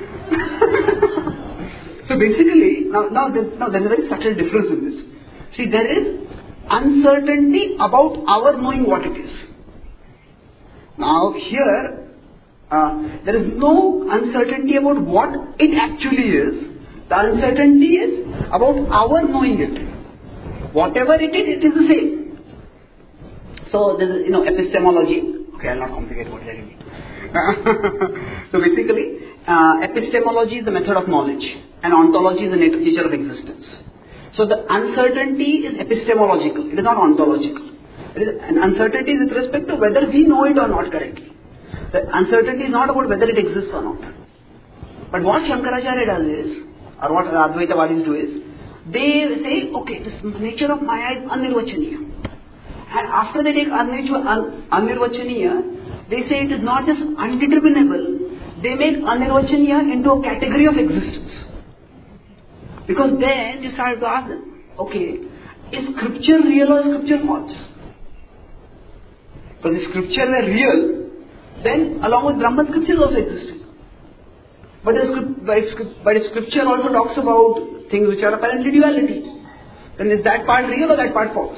So basically, now, now, there, now there is a very subtle difference in this. See, there is uncertainty about our knowing what it is. Now here, uh, there is no uncertainty about what it actually is. The uncertainty is about our knowing it. Whatever it is, it is the same. So this is, you know, epistemology. Okay, I'll not complicate what that means. So basically, uh, epistemology is the method of knowledge, and ontology is the nature of existence. So the uncertainty is epistemological, it is not ontological. It is, and uncertainty is with respect to whether we know it or not correctly. The uncertainty is not about whether it exists or not. But what Shankaracharya does is, or what Advaitavadis do is, they say, okay, this nature of Maya is Anirvachaniya. And after they take Anirvachaniya, they say it is not just undeterminable, they make Anirvachaniya into a category of existence. Because then you start to ask them, okay, is scripture real or is scripture false? Because if scripture were real, then along with Brahman, scripture is also existing. But if, but, if, but if scripture also talks about things which are apparently duality, then is that part real or that part false?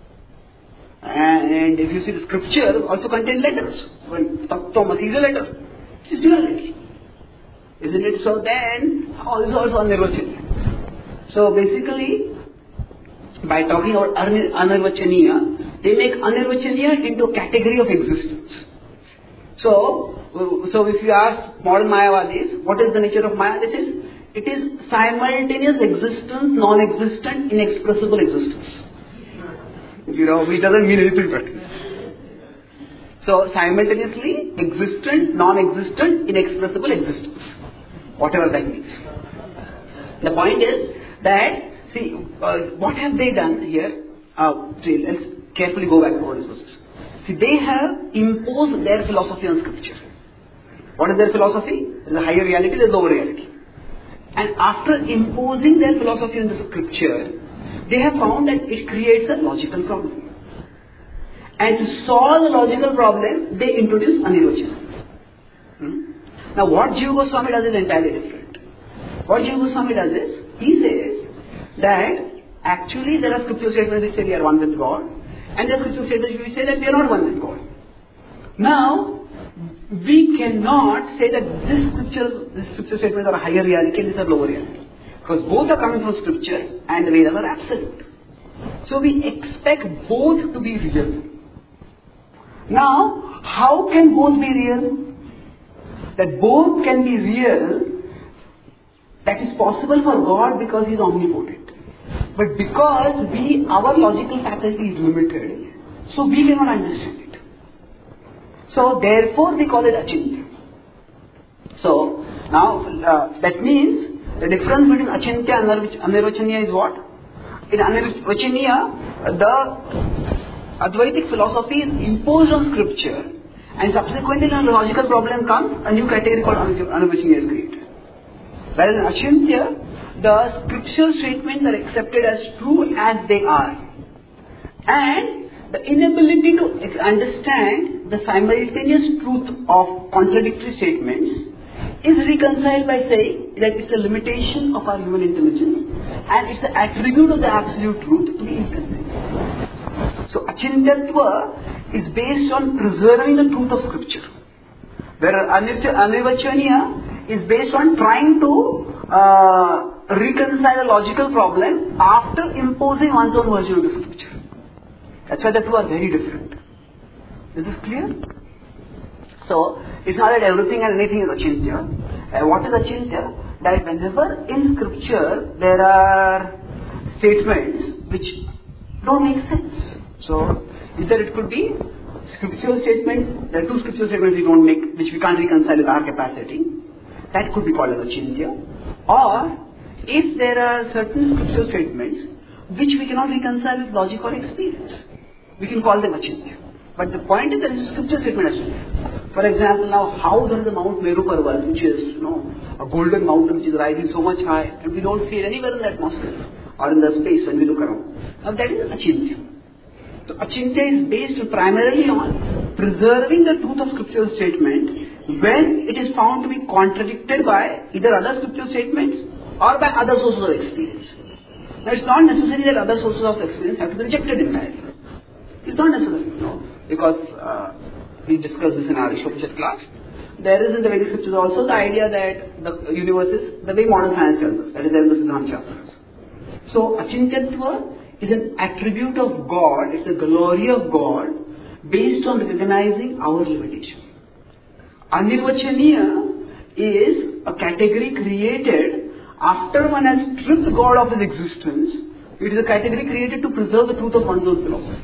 And if you see the scripture also contain letters. When Tattvamasi is a letter, which is duality. Isn't it? So then, all is also Anirvachaniya. So basically, by talking about Anirvachaniya, they make Anirvachaniya into a category of existence. So, so if you ask modern Mayavadis, what is the nature of Maya? This is, it is simultaneous existence, non-existent, inexpressible existence. You know, which doesn't mean anything but. So, simultaneously existent, non-existent, inexpressible existence. Whatever that means. The point is that, see, uh, what have they done here? Uh, see, let's carefully go back to what is this. See, they have imposed their philosophy on scripture. What is their philosophy? There is a higher reality, there is a lower reality. And after imposing their philosophy on the scripture, they have found that it creates a logical problem. And to solve the logical problem, they introduce Anirvachana. Hmm? Now what Jiva Goswami does is entirely different. What Jiva Goswami does is, he says that actually there are scripture statements which say we are one with God, and there are scripture statements which say that we are not one with God. Now, we cannot say that this scripture, this scripture statements are a higher reality and these are lower reality. Because both are coming from scripture and the Vedas are absolute. So we expect both to be real. Now, how can both be real? That both can be real that is possible for God because He is omnipotent. But because we, our logical faculty is limited, so we cannot understand it. So therefore we call it achintya. So now uh, that means the difference between achintya and anirvachaniya is what? In anirvachaniya, the Advaitic philosophy is imposed on scripture, and subsequently when a logical problem comes, a new category called anirvachaniya is created. Whereas in achintya, the scriptural statements are accepted as true as they are. And the inability to understand the simultaneous truth of contradictory statements is reconciled by saying that it's a limitation of our human intelligence and it's an attribute of the absolute truth to be inconsistent. So achintyatva is based on preserving the truth of scripture, whereas anirvachaniya is based on trying to uh, reconcile a logical problem after imposing one's own version of the scripture. That's why the two are very different. Is this clear? So, it's not that everything and anything is achintya. Uh, what is achintya? That whenever in scripture there are statements which don't make sense. So, either it could be scriptural statements, there are two scriptural statements we don't make, which we can't reconcile with our capacity. That could be called as achintya. Or, if there are certain scriptural statements which we cannot reconcile with logic or experience, we can call them achintya. But the point is that it's a scripture statement as well. For example, now how there is a Mount Meru Parvat, which is, you know, a golden mountain which is rising so much high, and we don't see it anywhere in the atmosphere or in the space when we look around. Now that is achintya. So achintya is based primarily on preserving the truth of scriptural statement when it is found to be contradicted by either other scriptural statements or by other sources of experience. Now it's not necessary that other sources of experience have to be rejected entirely. It's not necessary, no, because uh, we discussed this in our Ishopanishad class. There is in the Vedic scriptures also the idea that the universe is the way modern science tells us, that is there in the Siddhanta Shastras. So achintyatva is an attribute of God, it's a glory of God based on recognizing our limitation. Anirvachaniya is a category created after one has stripped God of his existence. It is a category created to preserve the truth of one's own philosophy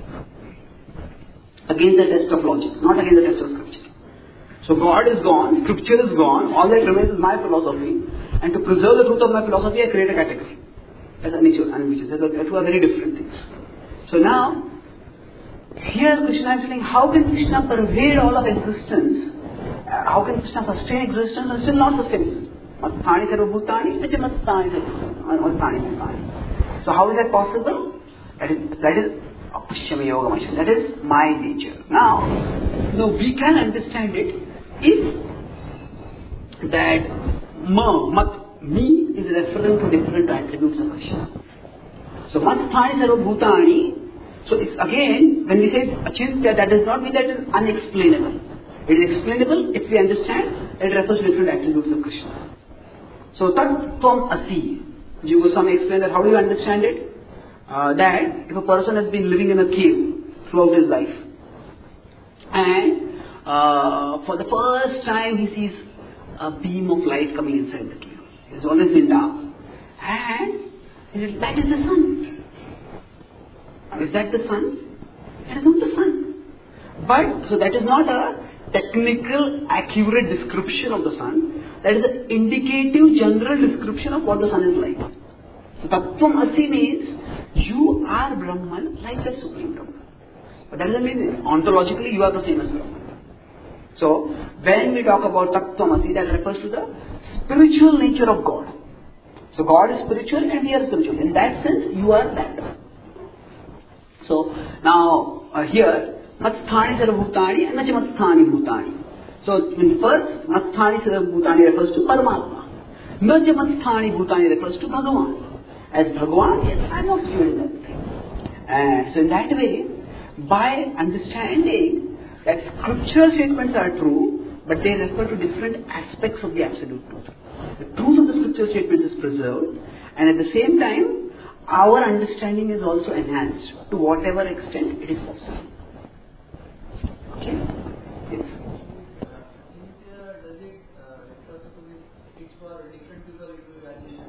against the test of logic, not against the test of scripture. So God is gone, scripture is gone, all that remains is my philosophy, and to preserve the truth of my philosophy I create a category as anicca and anicca. The two are very different things. So now, here Krishna is saying, how can Krishna pervade all of existence? Uh, how can Krishna sustain existence and still not sustain existence? Mattani sarvabhutani, mattani sarvabhutani. So how is that possible? That is, that is Apashyama Yoga Mashya. That is my nature. Now, no, we can understand it if that ma, mat, me is referring to different attributes of Krishna. So, mattani sarvabhutani. So, it's again, when we say achintya, that does not mean that it is unexplainable. It is explainable if we understand that it refers to different attributes of Krishna. So, tat tvam asi. Jiva Goswami explained that how do you understand it? Uh, that if a person has been living in a cave throughout his life, and uh, for the first time he sees a beam of light coming inside the cave. It has always been dark. And he says, that is the sun. Is that the sun? That is not the sun. But, so that is not a technical, accurate description of the sun. That is an indicative, general description of what the sun is like. So, Tattvam Asi means, you are Brahman like the Supreme Brahman. But that doesn't mean ontologically you are the same as Brahman. So, when we talk about Tattvam Asi, that refers to the spiritual nature of God. So, God is spiritual and we are spiritual. In that sense, you are that. So, now, uh, here, Matsthani Sarvabhutani and Nachamasthani Bhutani. So, in first, Matsthani Sarvabhutani refers to Paramatma. Nachamasthani Bhutani refers to Bhagavan. As Bhagavan, yes, I am also doing everything. And so, in that way, by understanding that scriptural statements are true, but they refer to different aspects of the absolute truth. The truth of the scriptural statements is preserved, and at the same time, our understanding is also enhanced to whatever extent it is possible. Okay? Yes. Does it uh, refer to each for different people it will evaluation?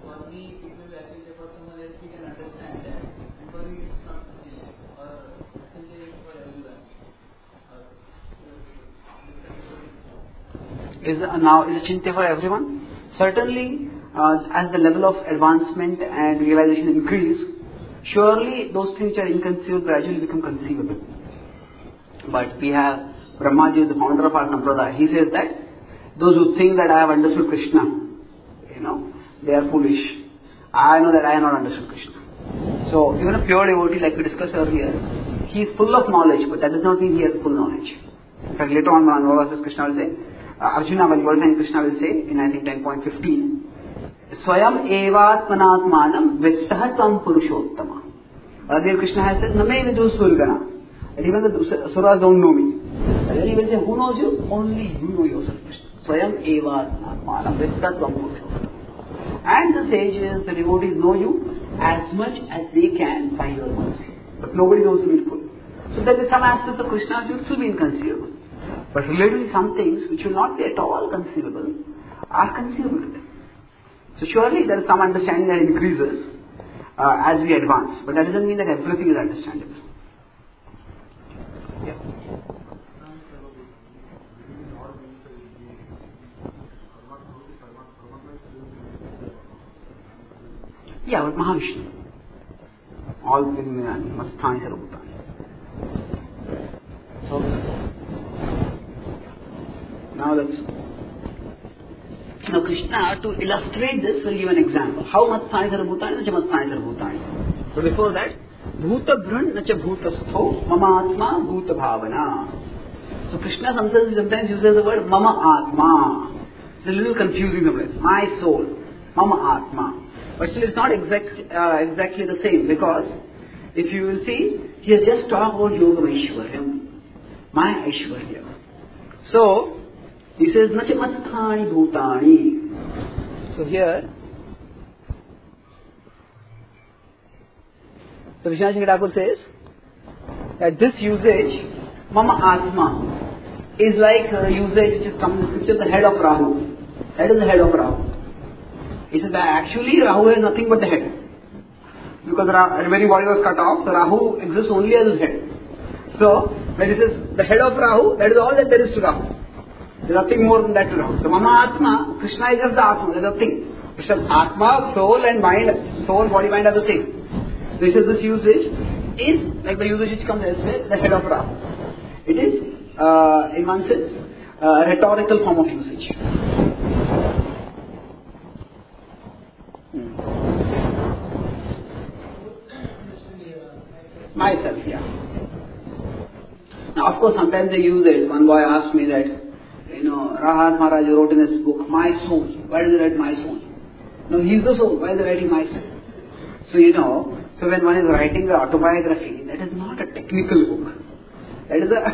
is uh, now is a chintya for everyone. Certainly, uh, as the level of advancement and realization increase, surely those things which are inconceivable gradually become conceivable. But we have Brahmaji, the founder of our Sampradaya. He says that those who think that I have understood Krishna, you know, they are foolish. I know that I have not understood Krishna. So even a pure devotee, like we discussed earlier, he is full of knowledge, but that does not mean he has full knowledge. In fact, later on, Manava versus Krishna will say, uh, Arjuna, when Lord Krishna will say in I think ten point fifteen, Swayam evatmanatmanam vitsahatam purushottama. Earlier Krishna has said, Name vidu surgana. And even the Suras don't know me. And then he will say, who knows you? Only you know yourself, Krishna. Swayam evatmanatmanam vitsahatam purushottama. And the sages, the devotees know you as much as they can by your mercy. But nobody knows you in full. So there is some aspects of Krishna which will still be inconceivable. But relatively some things which will not be at all conceivable are conceivable. So surely there is some understanding that increases uh, as we advance. But that doesn't mean that everything is understandable. Yeah. Yeah, but Mahavishnu. All within Masthani Sarvabhutani. So, now let's. Now Krishna, to illustrate this, will give an example. How Masthani Sarvabhutani, Nacha Masthani Sarvabhutani. So before that, Bhuta Brun, Nacha Bhutastho, Mama Atma, Bhuta Bhavana. So Krishna sometimes, sometimes uses the word Mama Atma. It's a little confusing sometimes. My soul. Mama Atma. But still it's not exact, uh, exactly the same, because if you will see, he has just talked about Yogam Aishwaryam, my Aishwarya. So, he says, Nacha Masthani Bhutani. So here, so Vishwanath Thakur says that this usage, Mama Atma, is like a usage which is coming in the scripture, the head of Rahu. That is the head of Rahu. He says that actually Rahu is nothing but the head. Because Ra- when his body was cut off, so Rahu exists only as his head. So, when he says the head of Rahu, that is all that there is to Rahu. There is nothing more than that to Rahu. So, Mama Atma, Krishna is just the Atma, there is nothing. Krishna, Atma, soul and mind, soul, body, mind are the same. So, he says this usage is like the usage which comes elsewhere, the head of Rahu. It is, uh, in one sense, a rhetorical form of usage. Myself, yeah. Now, of course, sometimes they use it. One boy asked me that, you know, Rahat Maharaj wrote in his book, My Soul. Why does he write My Soul? No, he's the soul. Why is he writing My Soul? So, you know, so when one is writing the autobiography, that is not a technical book. That is a...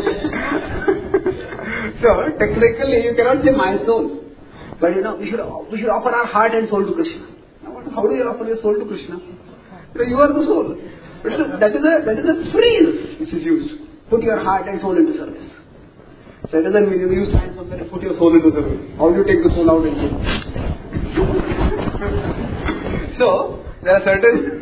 so, technically, you cannot say My Soul. But, you know, we should, we should offer our heart and soul to Krishna. Now, how do you offer your soul to Krishna? You know, you are the soul. But that is a that is a phrase which is used. Put your heart and soul into service. So it doesn't mean you use sign somewhere and put your soul into service. How do you take the soul out and go? So there are certain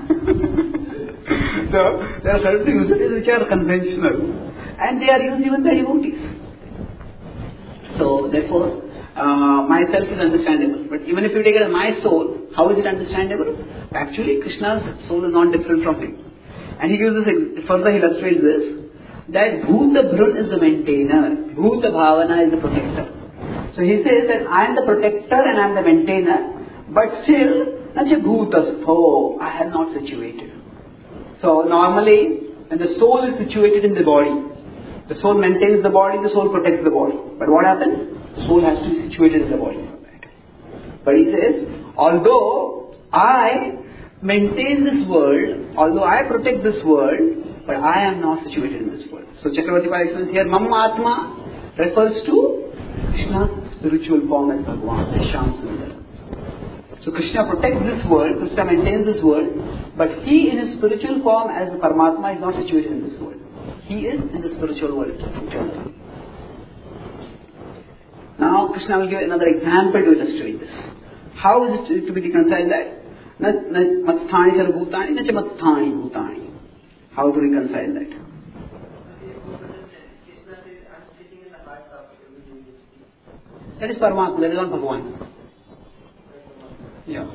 so there are certain usages which are conventional and they are used even by devotees. So therefore uh, myself is understandable. But even if you take it as my soul, how is it understandable? Actually, Krishna's soul is not different from him. And he gives this, further illustrates this, that Bhuta Brun is the maintainer, Bhuta Bhavana is the protector. So he says that I am the protector and I am the maintainer, but still, Nacha Bhutastho, I am not situated. So normally, when the soul is situated in the body, the soul maintains the body, the soul protects the body. But what happens? The soul has to be situated in the body. But he says, although I maintain this world, although I protect this world, but I am not situated in this world. So Chakravarti Pai explains here, Mama Atma refers to Krishna's spiritual form as Bhagavan, as Shyam Sundar. So Krishna protects this world, Krishna maintains this world, but he in his spiritual form as the Paramatma is not situated in this world. He is in the spiritual world eternally. Now Krishna will give another example to illustrate this. How is it to be reconciled that? Masthani Sarvabhutani, Nacha Masthani Bhutani. How to reconcile that? That is Paramatma, that is not Bhagavan. Yeah.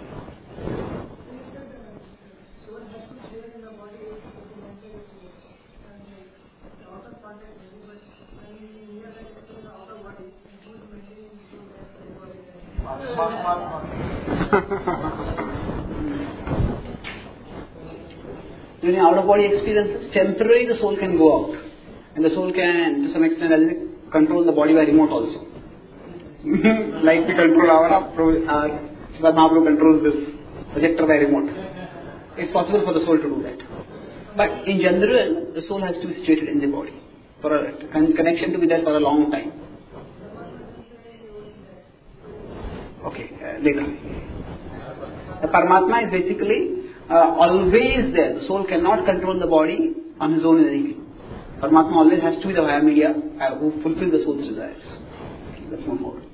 During out-of-body experiences, temporarily the soul can go out. And the soul can, to some extent, as it control the body by remote also. Like we control our, our Mahaprabhu controls this projector by remote. It's possible for the soul to do that. But in general, the soul has to be situated in the body. For a con- connection to be there for a long time. Okay, uh, later. The Paramatma is basically uh, always there. The soul cannot control the body on his own in any way. Paramatma always has to be the via media uh, who fulfill the soul's desires. Okay, let's move forward.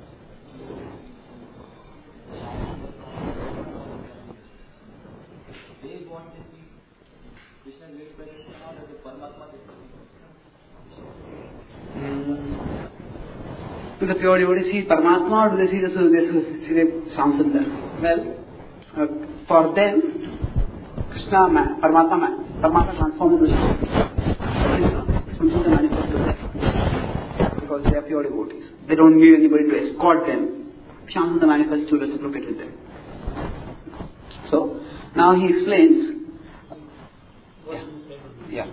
To the pure devotees, see Paramatma or do they see the Samsundar? Well, uh, for them, Krishna man, Paramatma man, Paramatma transformed the soul. Samsundar manifests to them. Because they are pure devotees. They don't need anybody to escort them. Samsundar manifests to reciprocate with them. So, now he explains. Yeah. Yeah.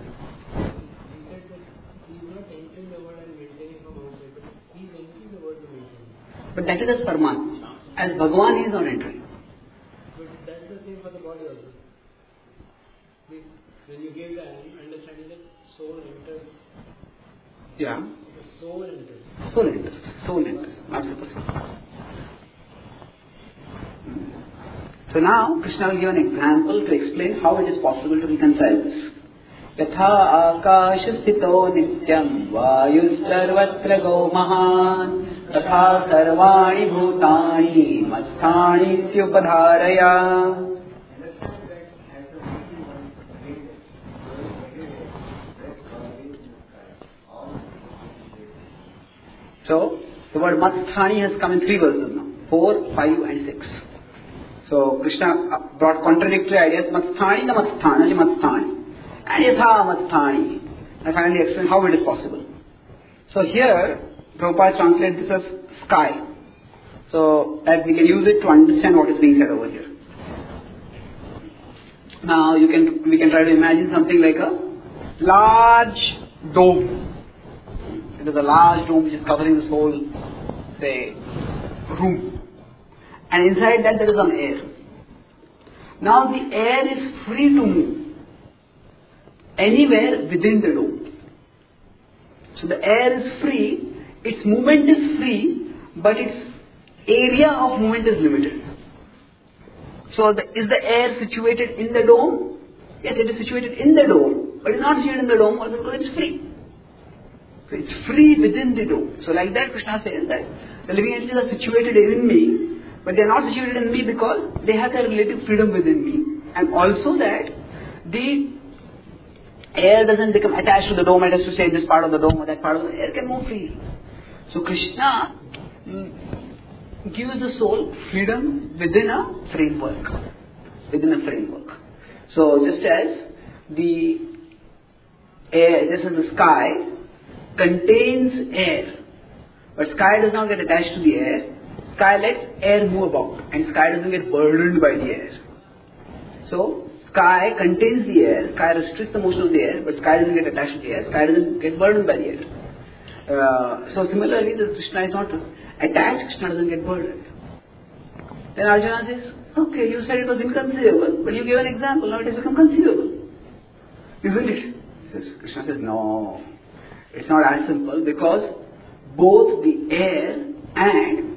But that is as Paramatma. As Bhagavan he is not entering. But that's the same for the body also. When you gave the understanding that soul enters. Yeah. The soul enters. Soul enters. Soul enters. Not supposed to. So now Krishna will give an example to explain how it is possible to reconcile this. Yatha akasha sthito nityam vayu sarvatra go mahan तथा सर्वाणि भूतानि मत्स्थानि इत्युपधारया. So, the word Matsthani has come in three verses now. Four, five and six. So, Krishna brought contradictory ideas. Matsthani na Matsthani, Matsthani. And Yatha Matsthani. I finally explained how it is possible. So here, Prabhupada translates this as sky. So that we can use it to understand what is being said over here. Now you can we can try to imagine something like a large dome. It is a large dome which is covering this whole, say, room. And inside that there is some air. Now the air is free to move anywhere within the dome. So the air is free. Its movement is free, but its area of movement is limited. So, the, is the air situated in the dome? Yes, it is situated in the dome, but it is not situated in the dome also because it is free. So, it is free within the dome. So, like that, Krishna says that the living entities are situated in me, but they are not situated in me because they have their relative freedom within me. And also that the air doesn't become attached to the dome. It has to stay in this part of the dome or that part of the air can move freely. So Krishna mm, gives the soul freedom within a framework. Within a framework. So just as the air, just as the sky contains air, but sky does not get attached to the air, sky lets air move about and sky doesn't get burdened by the air. So sky contains the air, sky restricts the motion of the air, but sky doesn't get attached to the air, sky doesn't get burdened by the air. Uh, so similarly, the Krishna is not attached, Krishna doesn't get burdened. Then Arjuna says, okay, you said it was inconceivable, but you gave an example, now it has become conceivable. Isn't it? Says, Krishna says, no, it's not as simple because both the air and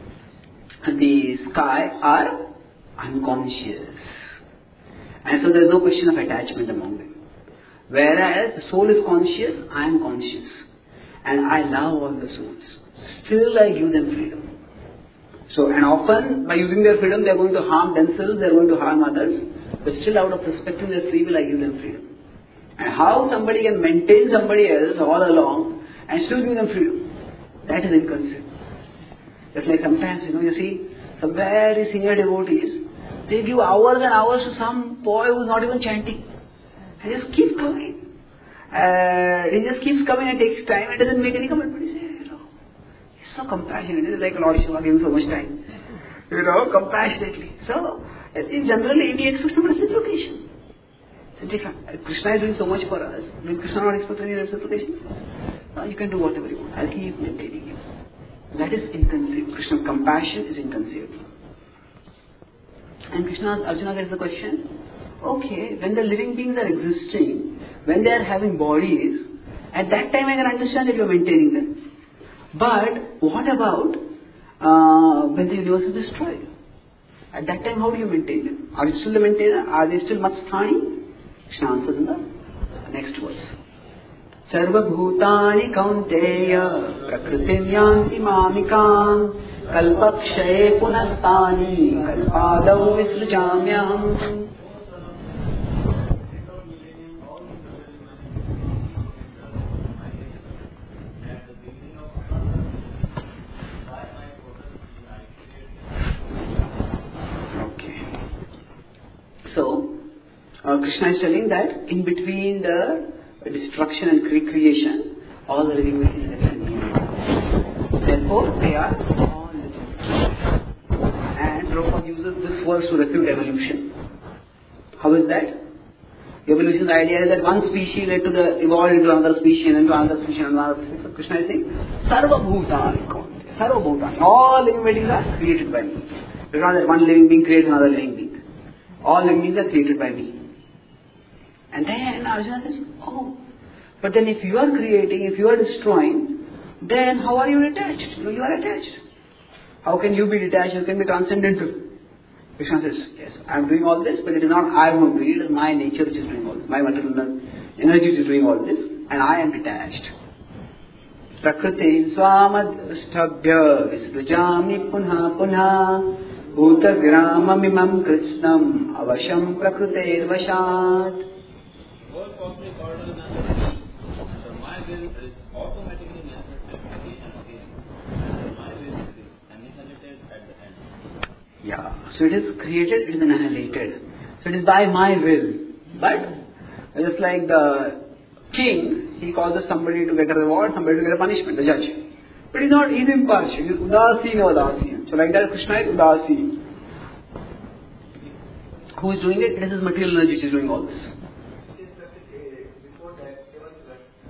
the sky are unconscious. And so there is no question of attachment among them. Whereas the soul is conscious, I am conscious. And I love all the souls. Still I give them freedom. So, and often by using their freedom they are going to harm themselves, they are going to harm others. But still out of respecting their free will I give them freedom. And how somebody can maintain somebody else all along and still give them freedom? That is inconceivable. Just like sometimes, you know, you see some very senior devotees, they give hours and hours to some boy who's not even chanting. And just keep coming. Uh, he just keeps coming and takes time and doesn't make any commitment. He says, you know, he's so compassionate. It's like Lord Shiva giving so much time. You know, compassionately. So, generally we expect some reciprocation. It's different. Krishna is doing so much for us. Will Krishna not expect any reciprocation? No, you can do whatever you want. I'll keep maintaining you. That is inconceivable. Krishna's compassion is inconceivable. And Krishna, Arjuna gets the question, okay, when the living beings are existing, when they are having bodies, at that time I can understand that you are maintaining them. But what about uh, when the universe is destroyed? At that time, how do you maintain them? Are you still the maintainer? Are they still Matsthani? Krishna answers in the next verse. Sarva bhutani kaunteya prakritim yanti mamikam kalpakshaye punastani kalpadau visrujamyam. So, uh, Krishna is telling that in between the destruction and recreation, all the living beings are living. Therefore, they are all living. And Prabhupada uses this verse to refute evolution. How is that? Evolution's idea is that one species led to the evolved into another species and into another species and another species. So Krishna is saying, Sarva Bhutani, Sarva Bhutani. All living beings are created by me. It's not that one living being creates another living being. All living beings are created by me. And then Arjuna says, oh, but then if you are creating, if you are destroying, then how are you attached? You know, you are attached. How can you be detached? You can be transcendental. Krishna says, yes, I am doing all this, but it is not I who am doing it, it is my nature which is doing all this. My material energy which is doing all this, and I am detached. Prakriti swamadhastabhya visrujami punha punha Bhuta gramamimam krishnam avasham prakriter vashat. Whole cosmic order is under so my will is automatically manifested again and again. And my will is annihilated at the end. Yeah, so it is created, it is annihilated. So it is by my will. But just like the king, he causes somebody to get a reward, somebody to get a punishment, the judge. But he's not, he's impartial. He's udasin or udasin. So like that, Krishna is udasin. Who is doing it? It is his material energy which is doing all this. Before that, there was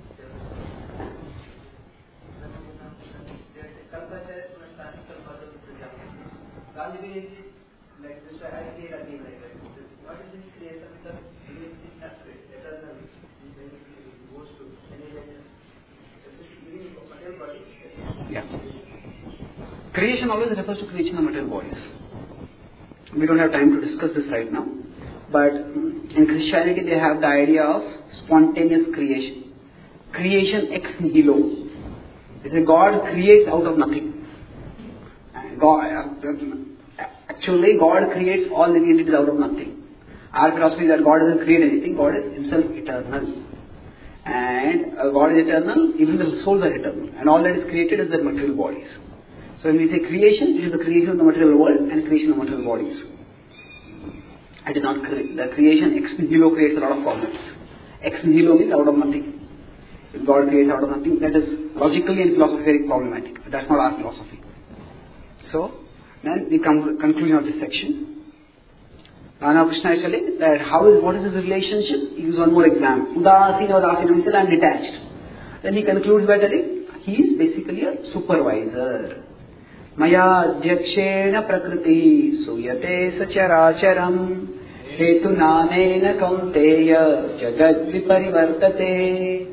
like this, I create again like that. What is this creation? Because it is separate, eternal, it goes to annihilation. Giving material body. Yeah. Creation always refers to creation of material bodies. We don't have time to discuss this right now. But in Christianity they have the idea of spontaneous creation. Creation ex nihilo. It's a God creates out of nothing. God, actually God creates all living entities out of nothing. Our philosophy is that God doesn't create anything. God is himself eternal. And uh, God is eternal, even the souls are eternal. And all that is created is their material bodies. So when we say creation, it is the creation of the material world and creation of material bodies. It is not cre- the creation ex nihilo creates a lot of problems. Ex nihilo means out of nothing. If God creates out of nothing, that is logically and philosophically problematic. But that's not our philosophy. So, then we come to the conclusion of this section. Now Krishna is telling that how is, what is his relationship? He gives one more example. Udasina Udasina, he said, I am detached. Then he concludes by telling, he is basically a supervisor. Maya Dhyakshena Prakriti Suyate Sacharacharam Hetunanena Kaunteya Jagat Viparivartate.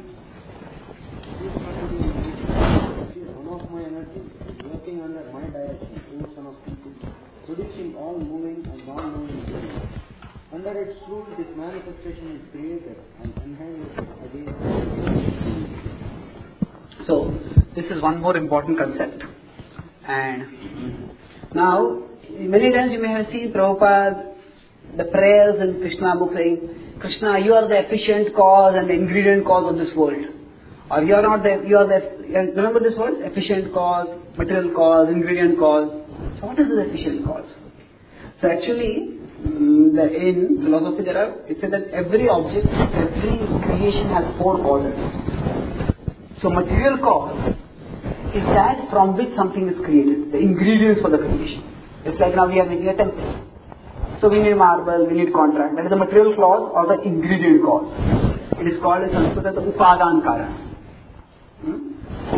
One of my energies working under my direction, O son of people, producing all moving and non-moving things. Under its rule, this manifestation is created and annihilated again. So, this is one more important concept. And now, many times you may have seen Prabhupada, the prayers in Krishna book saying, Krishna, you are the efficient cause and the ingredient cause of this world. Or you are not the, you are the, remember this word? Efficient cause, material cause, ingredient cause. So what is the efficient cause? So actually, um, the, in philosophy there are, it said that every object, every creation has four causes. So material cause is that from which something is created, the ingredients for the creation. It's like now we are making a temple. So we need marble, we need contract. That is the material cause or the ingredient cause. It is called in Sanskrit the Upadan Karan. Hmm?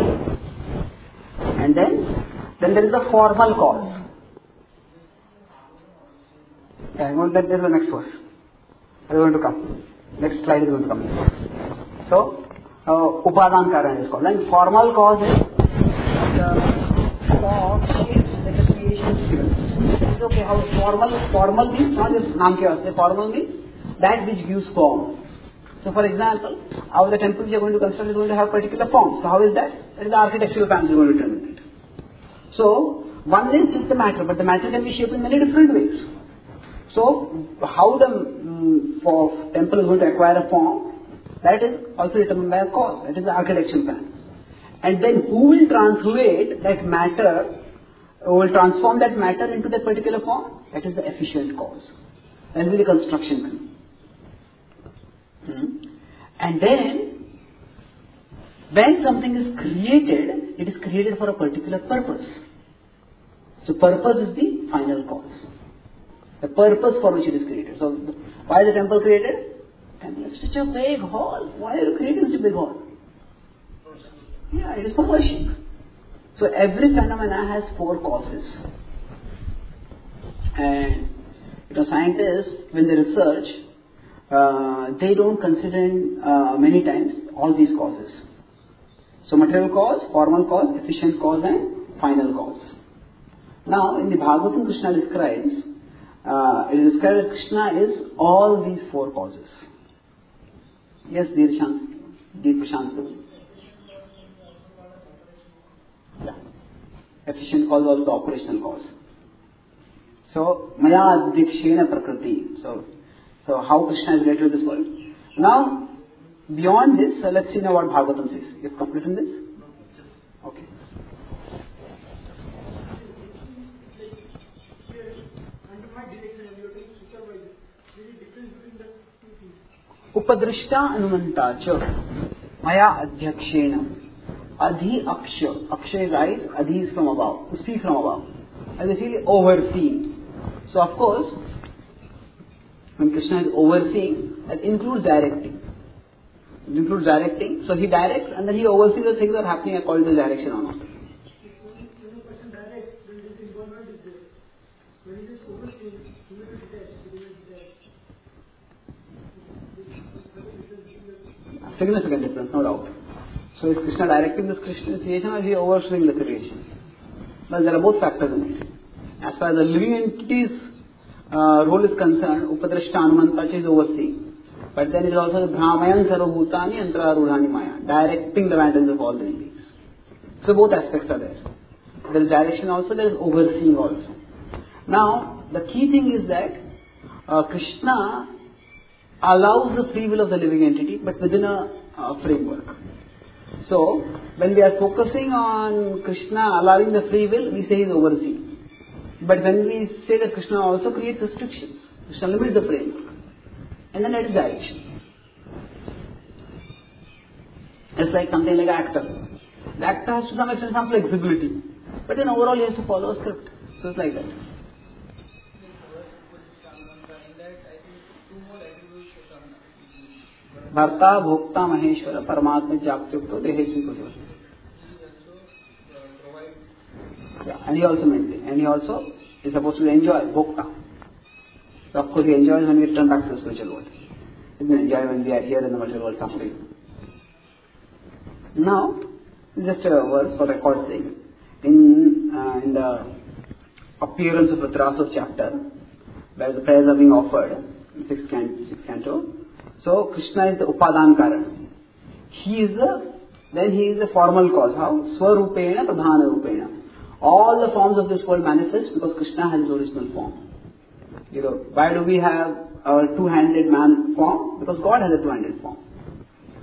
And then, then there is the formal cause. Yeah, well, that is the next verse. That is going to come. Next slide is going to come. So, uh, Upadan Karan is called. And formal cause is the form, shape that the creation is given. It's okay, how formal, formal means, not just naam ke vaste, formal means that which gives form. So for example, how the temple we are going to construct is going to have particular forms. So how is that? That is the architectural plans is going to determine it. So one is just the matter, but the matter can be shaped in many different ways. So how the um, for temple is going to acquire a form, that is also determined by a cause. That is the architectural plans. And then who will translate that matter, who will transform that matter into that particular form? That is the efficient cause. That will be the construction crew. Hmm. And then, when something is created, it is created for a particular purpose. So purpose is the final cause. The purpose for which it is created. So why is the temple created? Temple is such a big hall. Why are you creating such a big hall? Yeah, it is for worship. So every phenomena has four causes. And you know, scientists, when they research, Uh, they don't consider uh, many times all these causes. So material cause, formal cause, efficient cause and final cause. Now in the Bhagavatam Krishna describes, uh, it is described that Krishna is all these four causes. Yes, Dirshant. Yeah. Efficient cause was the operational cause. So Maya Adhikshena Prakriti. So So how Krishna is related to this world. Now, beyond this, uh, let's see now what Bhagavatam says. You have completed this? Okay. Upadrishta anumanta cha maya adhyakshena adhi aksha. Aksha is eyes, adhi is from above. To see from above. And basically overseeing. So of course, when Krishna is overseeing, that includes directing. It includes directing. So he directs and then he oversees the things that are happening according to direction or not. When a person directs, then this involvement is there. When he is overseeing, he will be detached. He will be detached. Significant difference, no doubt. So is Krishna directing this creation or is he overseeing the creation? But there are both factors in it. As far as the living entities Uh, role is concerned, Upadrashta Anumanta is overseeing. But then it is also the Brahmayan Sarvabhutani Antararudhani Maya, directing the matters of all the beings. So both aspects are there. There is direction also, there is overseeing also. Now, the key thing is that uh, Krishna allows the free will of the living entity, but within a uh, framework. So, when we are focusing on Krishna allowing the free will, we say he is overseeing. But when we say that Krishna also creates restrictions, Krishna limits the framework, and then that is direction. It's like something like an actor. The actor has to some extent some flexibility, but then overall he has to follow a script. So it's like that. Bharta, Bhokta, Maheshwara, Paramatma, Japyukto, Dehesmi Kushva. Yeah, and he also maintains, and he also is supposed to enjoy bhokta. So of course he enjoys when we return back to the spiritual world. He doesn't enjoy when we are here in the material world suffering. Now, just a verse for record's sake. In, uh, in the appearance of the Trasov chapter, where the prayers are being offered, in sixth, can, sixth canto, so Krishna is the Upadan Karan. He is the, then he is the formal cause. How? Swarupena, Pradhana Rupena. All the forms of this world manifest because Krishna has his original form. You know, why do we have a two-handed man form? Because God has a two-handed form.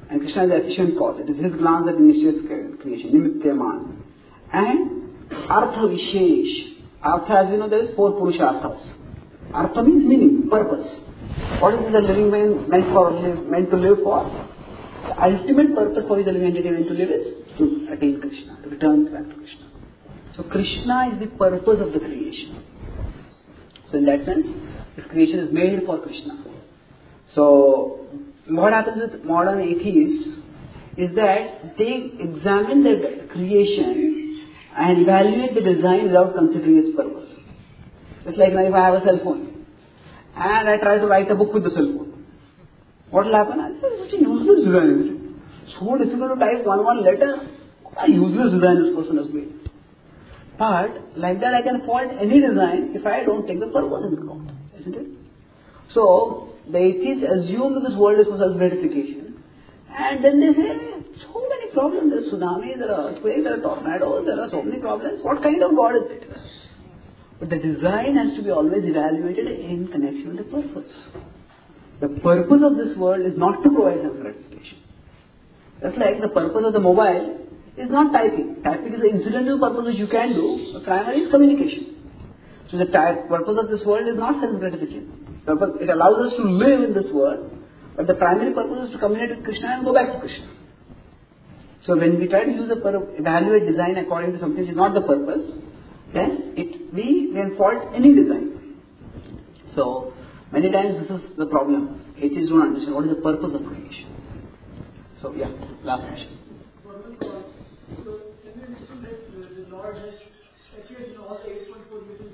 And Krishna is the efficient cause. It is his glance that initiates creation. Nimityaman. And Artha Vishesh. Artha, as you know, there is four Purusharthas. Artha means meaning, purpose. What is the living man meant for live, meant to live for? The ultimate purpose for the living entity meant to live is to attain Krishna, to return back to Krishna. So Krishna is the purpose of the creation. So in that sense, this creation is made for Krishna. So what happens with modern atheists is that they examine the creation and evaluate the design without considering its purpose. It's like now if I have a cell phone and I try to write a book with the cell phone, what will happen? I say, it's a useless design. So difficult to type one one letter. What a useless design this person has made. But like that I can fault any design if I don't take the purpose into account, isn't it? So the atheists assume that this world is for self-gratification, and then they say, so many problems, there are tsunamis, there are earthquakes, there are tornadoes, there are so many problems, what kind of God is it? But the design has to be always evaluated in connection with the purpose. The purpose of this world is not to provide self-gratification. Just like the purpose of the mobile is not typing. Typing is the incidental purpose which you can do, the primary is communication. So the type, purpose of this world is not self-gratification. It allows us to live in this world, but the primary purpose is to communicate with Krishna and go back to Krishna. So when we try to use a pur- evaluate design according to something which is not the purpose, then it we can fault any design. So many times this is the problem. Atheists don't understand what is the purpose of creation. So yeah, last question. So can we assume that the Lord has appeared in all the eight point four million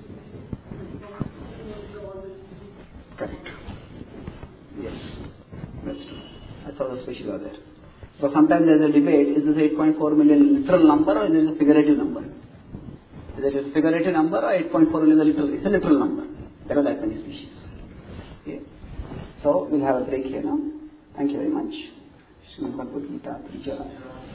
Correct. Yes, that's true. That's how the species are there. So sometimes there is a debate, is this eight point four million literal number or is it a figurative number? Is it a figurative number or eight point four million is a literal? It's a literal number. There are that many species. Okay. So we'll have a break here now. Thank you very much. Srimad Bhagavad Gita.